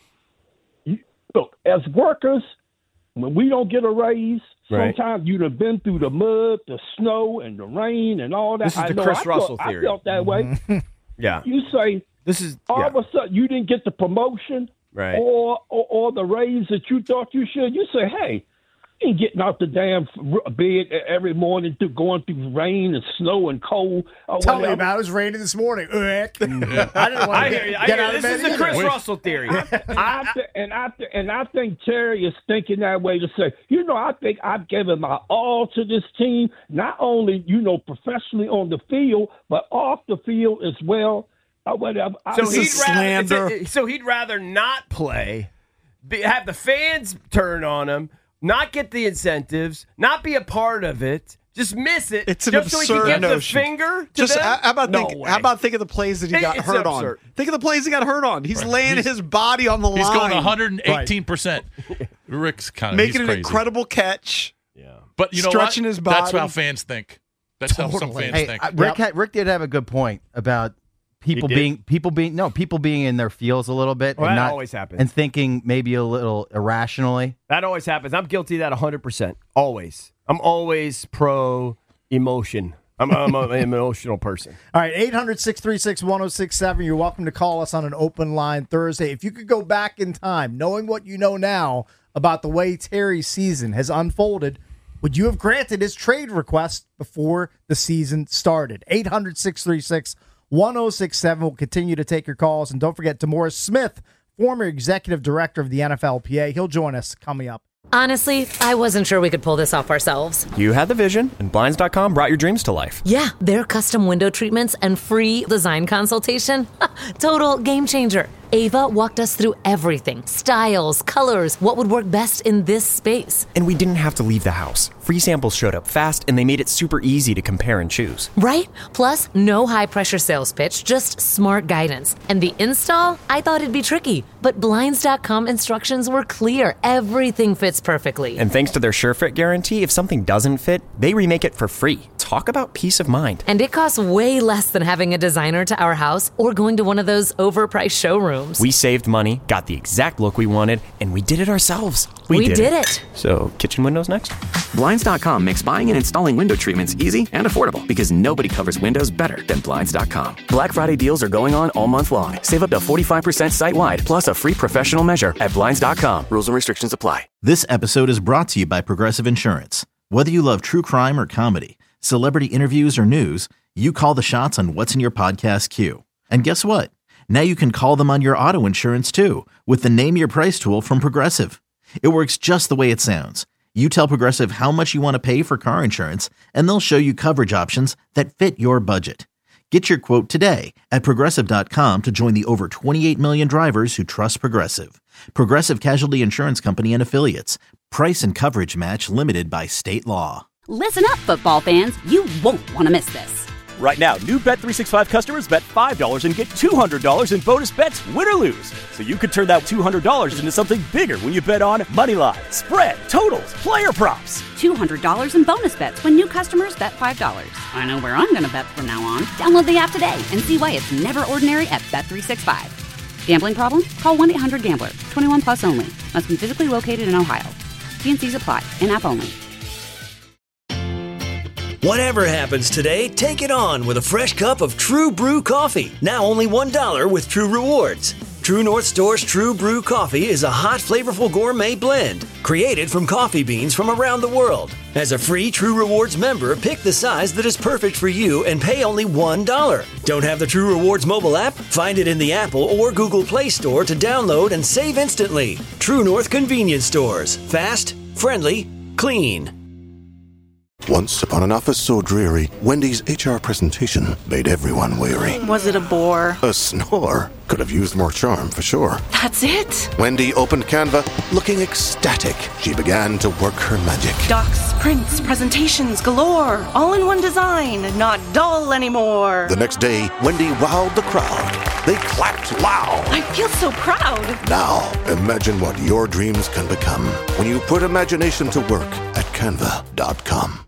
Look, as workers, when we don't get a raise, Right. sometimes you'd have been through the mud, the snow, and the rain, and all that. This is I the know, Chris I Russell felt, theory. I felt that way. Yeah. You say This is all yeah. of a sudden you didn't get the promotion, Right. or, or or the raise that you thought you should. You say, hey, you ain't getting out the damn bed every morning through going through rain and snow and cold. Or Tell me whatever. about it. It was raining this morning. Rick. I didn't want to I get, hear you. I get hear out you. of This bed is the either. Chris Russell theory. I th- and I th- and I think Terry is thinking that way to say, you know, I think I've given my all to this team, not only you know professionally on the field, but off the field as well. Or whatever. I- So This he'd is rather slander. so he'd rather not play, be, have the fans turn on him, not get the incentives, not be a part of it, just miss it. It's an just so he can absurd give notion. the finger to Just them? how how about no think, way. how about think of the plays that he It- got it's hurt absurd. on? Think of the plays he got hurt on. He's laying He's- his body on the He's line. going one hundred eighteen percent. Rick's kind of making he's an crazy. incredible catch. But you know stretching what? his body. That's how fans think. That's how some Totally. fans Hey, think. uh, Rick, had, Rick did have a good point about people did? being people being no people being in their feels a little bit Well, and that not always happens. and thinking maybe a little irrationally. That always happens. I'm guilty of that one hundred percent. Always. I'm always pro emotion. I'm, I'm a- an emotional person. All right, eight hundred, six three six, one oh six seven. You're welcome to call us on an open line Thursday. If you could go back in time, knowing what you know now about the way Terry's season has unfolded, would you have granted his trade request before the season started? eight hundred, six three six, one oh six seven. We'll continue to take your calls. And don't forget, DeMaurice Smith, former executive director of the N F L P A. He'll join us coming up. Honestly, I wasn't sure we could pull this off ourselves. You had the vision, and Blinds dot com brought your dreams to life. Yeah, their custom window treatments and free design consultation. Total game changer. Ava walked us through everything. Styles, colors, what would work best in this space. And we didn't have to leave the house. Free samples showed up fast, and they made it super easy to compare and choose. Right? Plus, no high-pressure sales pitch, just smart guidance. And the install? I thought it'd be tricky, but Blinds dot com instructions were clear. Everything fits perfectly. And thanks to their SureFit guarantee, if something doesn't fit, they remake it for free. Talk about peace of mind. And it costs way less than having a designer to our house or going to one of those overpriced showrooms. We saved money, got the exact look we wanted, and we did it ourselves. We did it. So, kitchen windows next? Blinds dot com makes buying and installing window treatments easy and affordable because nobody covers windows better than Blinds dot com. Black Friday deals are going on all month long. Save up to forty-five percent site-wide, plus a free professional measure at Blinds dot com. Rules and restrictions apply. This episode is brought to you by Progressive Insurance. Whether you love true crime or comedy, celebrity interviews or news, you call the shots on what's in your podcast queue. And guess what? Now you can call them on your auto insurance too with the Name Your Price tool from Progressive. It works just the way it sounds. You tell Progressive how much you want to pay for car insurance, and they'll show you coverage options that fit your budget. Get your quote today at Progressive dot com to join the over twenty-eight million drivers who trust Progressive. Progressive Casualty Insurance Company and Affiliates. Price and coverage match limited by state law. Listen up, football fans. You won't want to miss this. Right now, new Bet three sixty-five customers bet five dollars and get two hundred dollars in bonus bets, win or lose. So you could turn that two hundred dollars into something bigger when you bet on money line, spread, totals, player props. two hundred dollars in bonus bets when new customers bet five dollars. I know where I'm going to bet from now on. Download the app today and see why it's never ordinary at Bet three sixty-five. Gambling problem? Call one eight hundred gambler. twenty-one plus only. Must be physically located in Ohio. T and C's apply. In-app only. Whatever happens today, take it on with a fresh cup of True Brew coffee. Now only one dollar with True Rewards. True North Store's True Brew coffee is a hot, flavorful gourmet blend created from coffee beans from around the world. As a free True Rewards member, pick the size that is perfect for you and pay only one dollar. Don't have the True Rewards mobile app? Find it in the Apple or Google Play Store to download and save instantly. True North Convenience Stores. Fast, friendly, clean. Once upon an office so dreary, Wendy's H R presentation made everyone weary. Was it a bore? A snore. Could have used more charm, for sure. That's it? Wendy opened Canva, looking ecstatic. She began to work her magic. Docs, prints, presentations galore. All in one design, not dull anymore. The next day, Wendy wowed the crowd. They clapped loud. I feel so proud. Now, imagine what your dreams can become when you put imagination to work at canva dot com.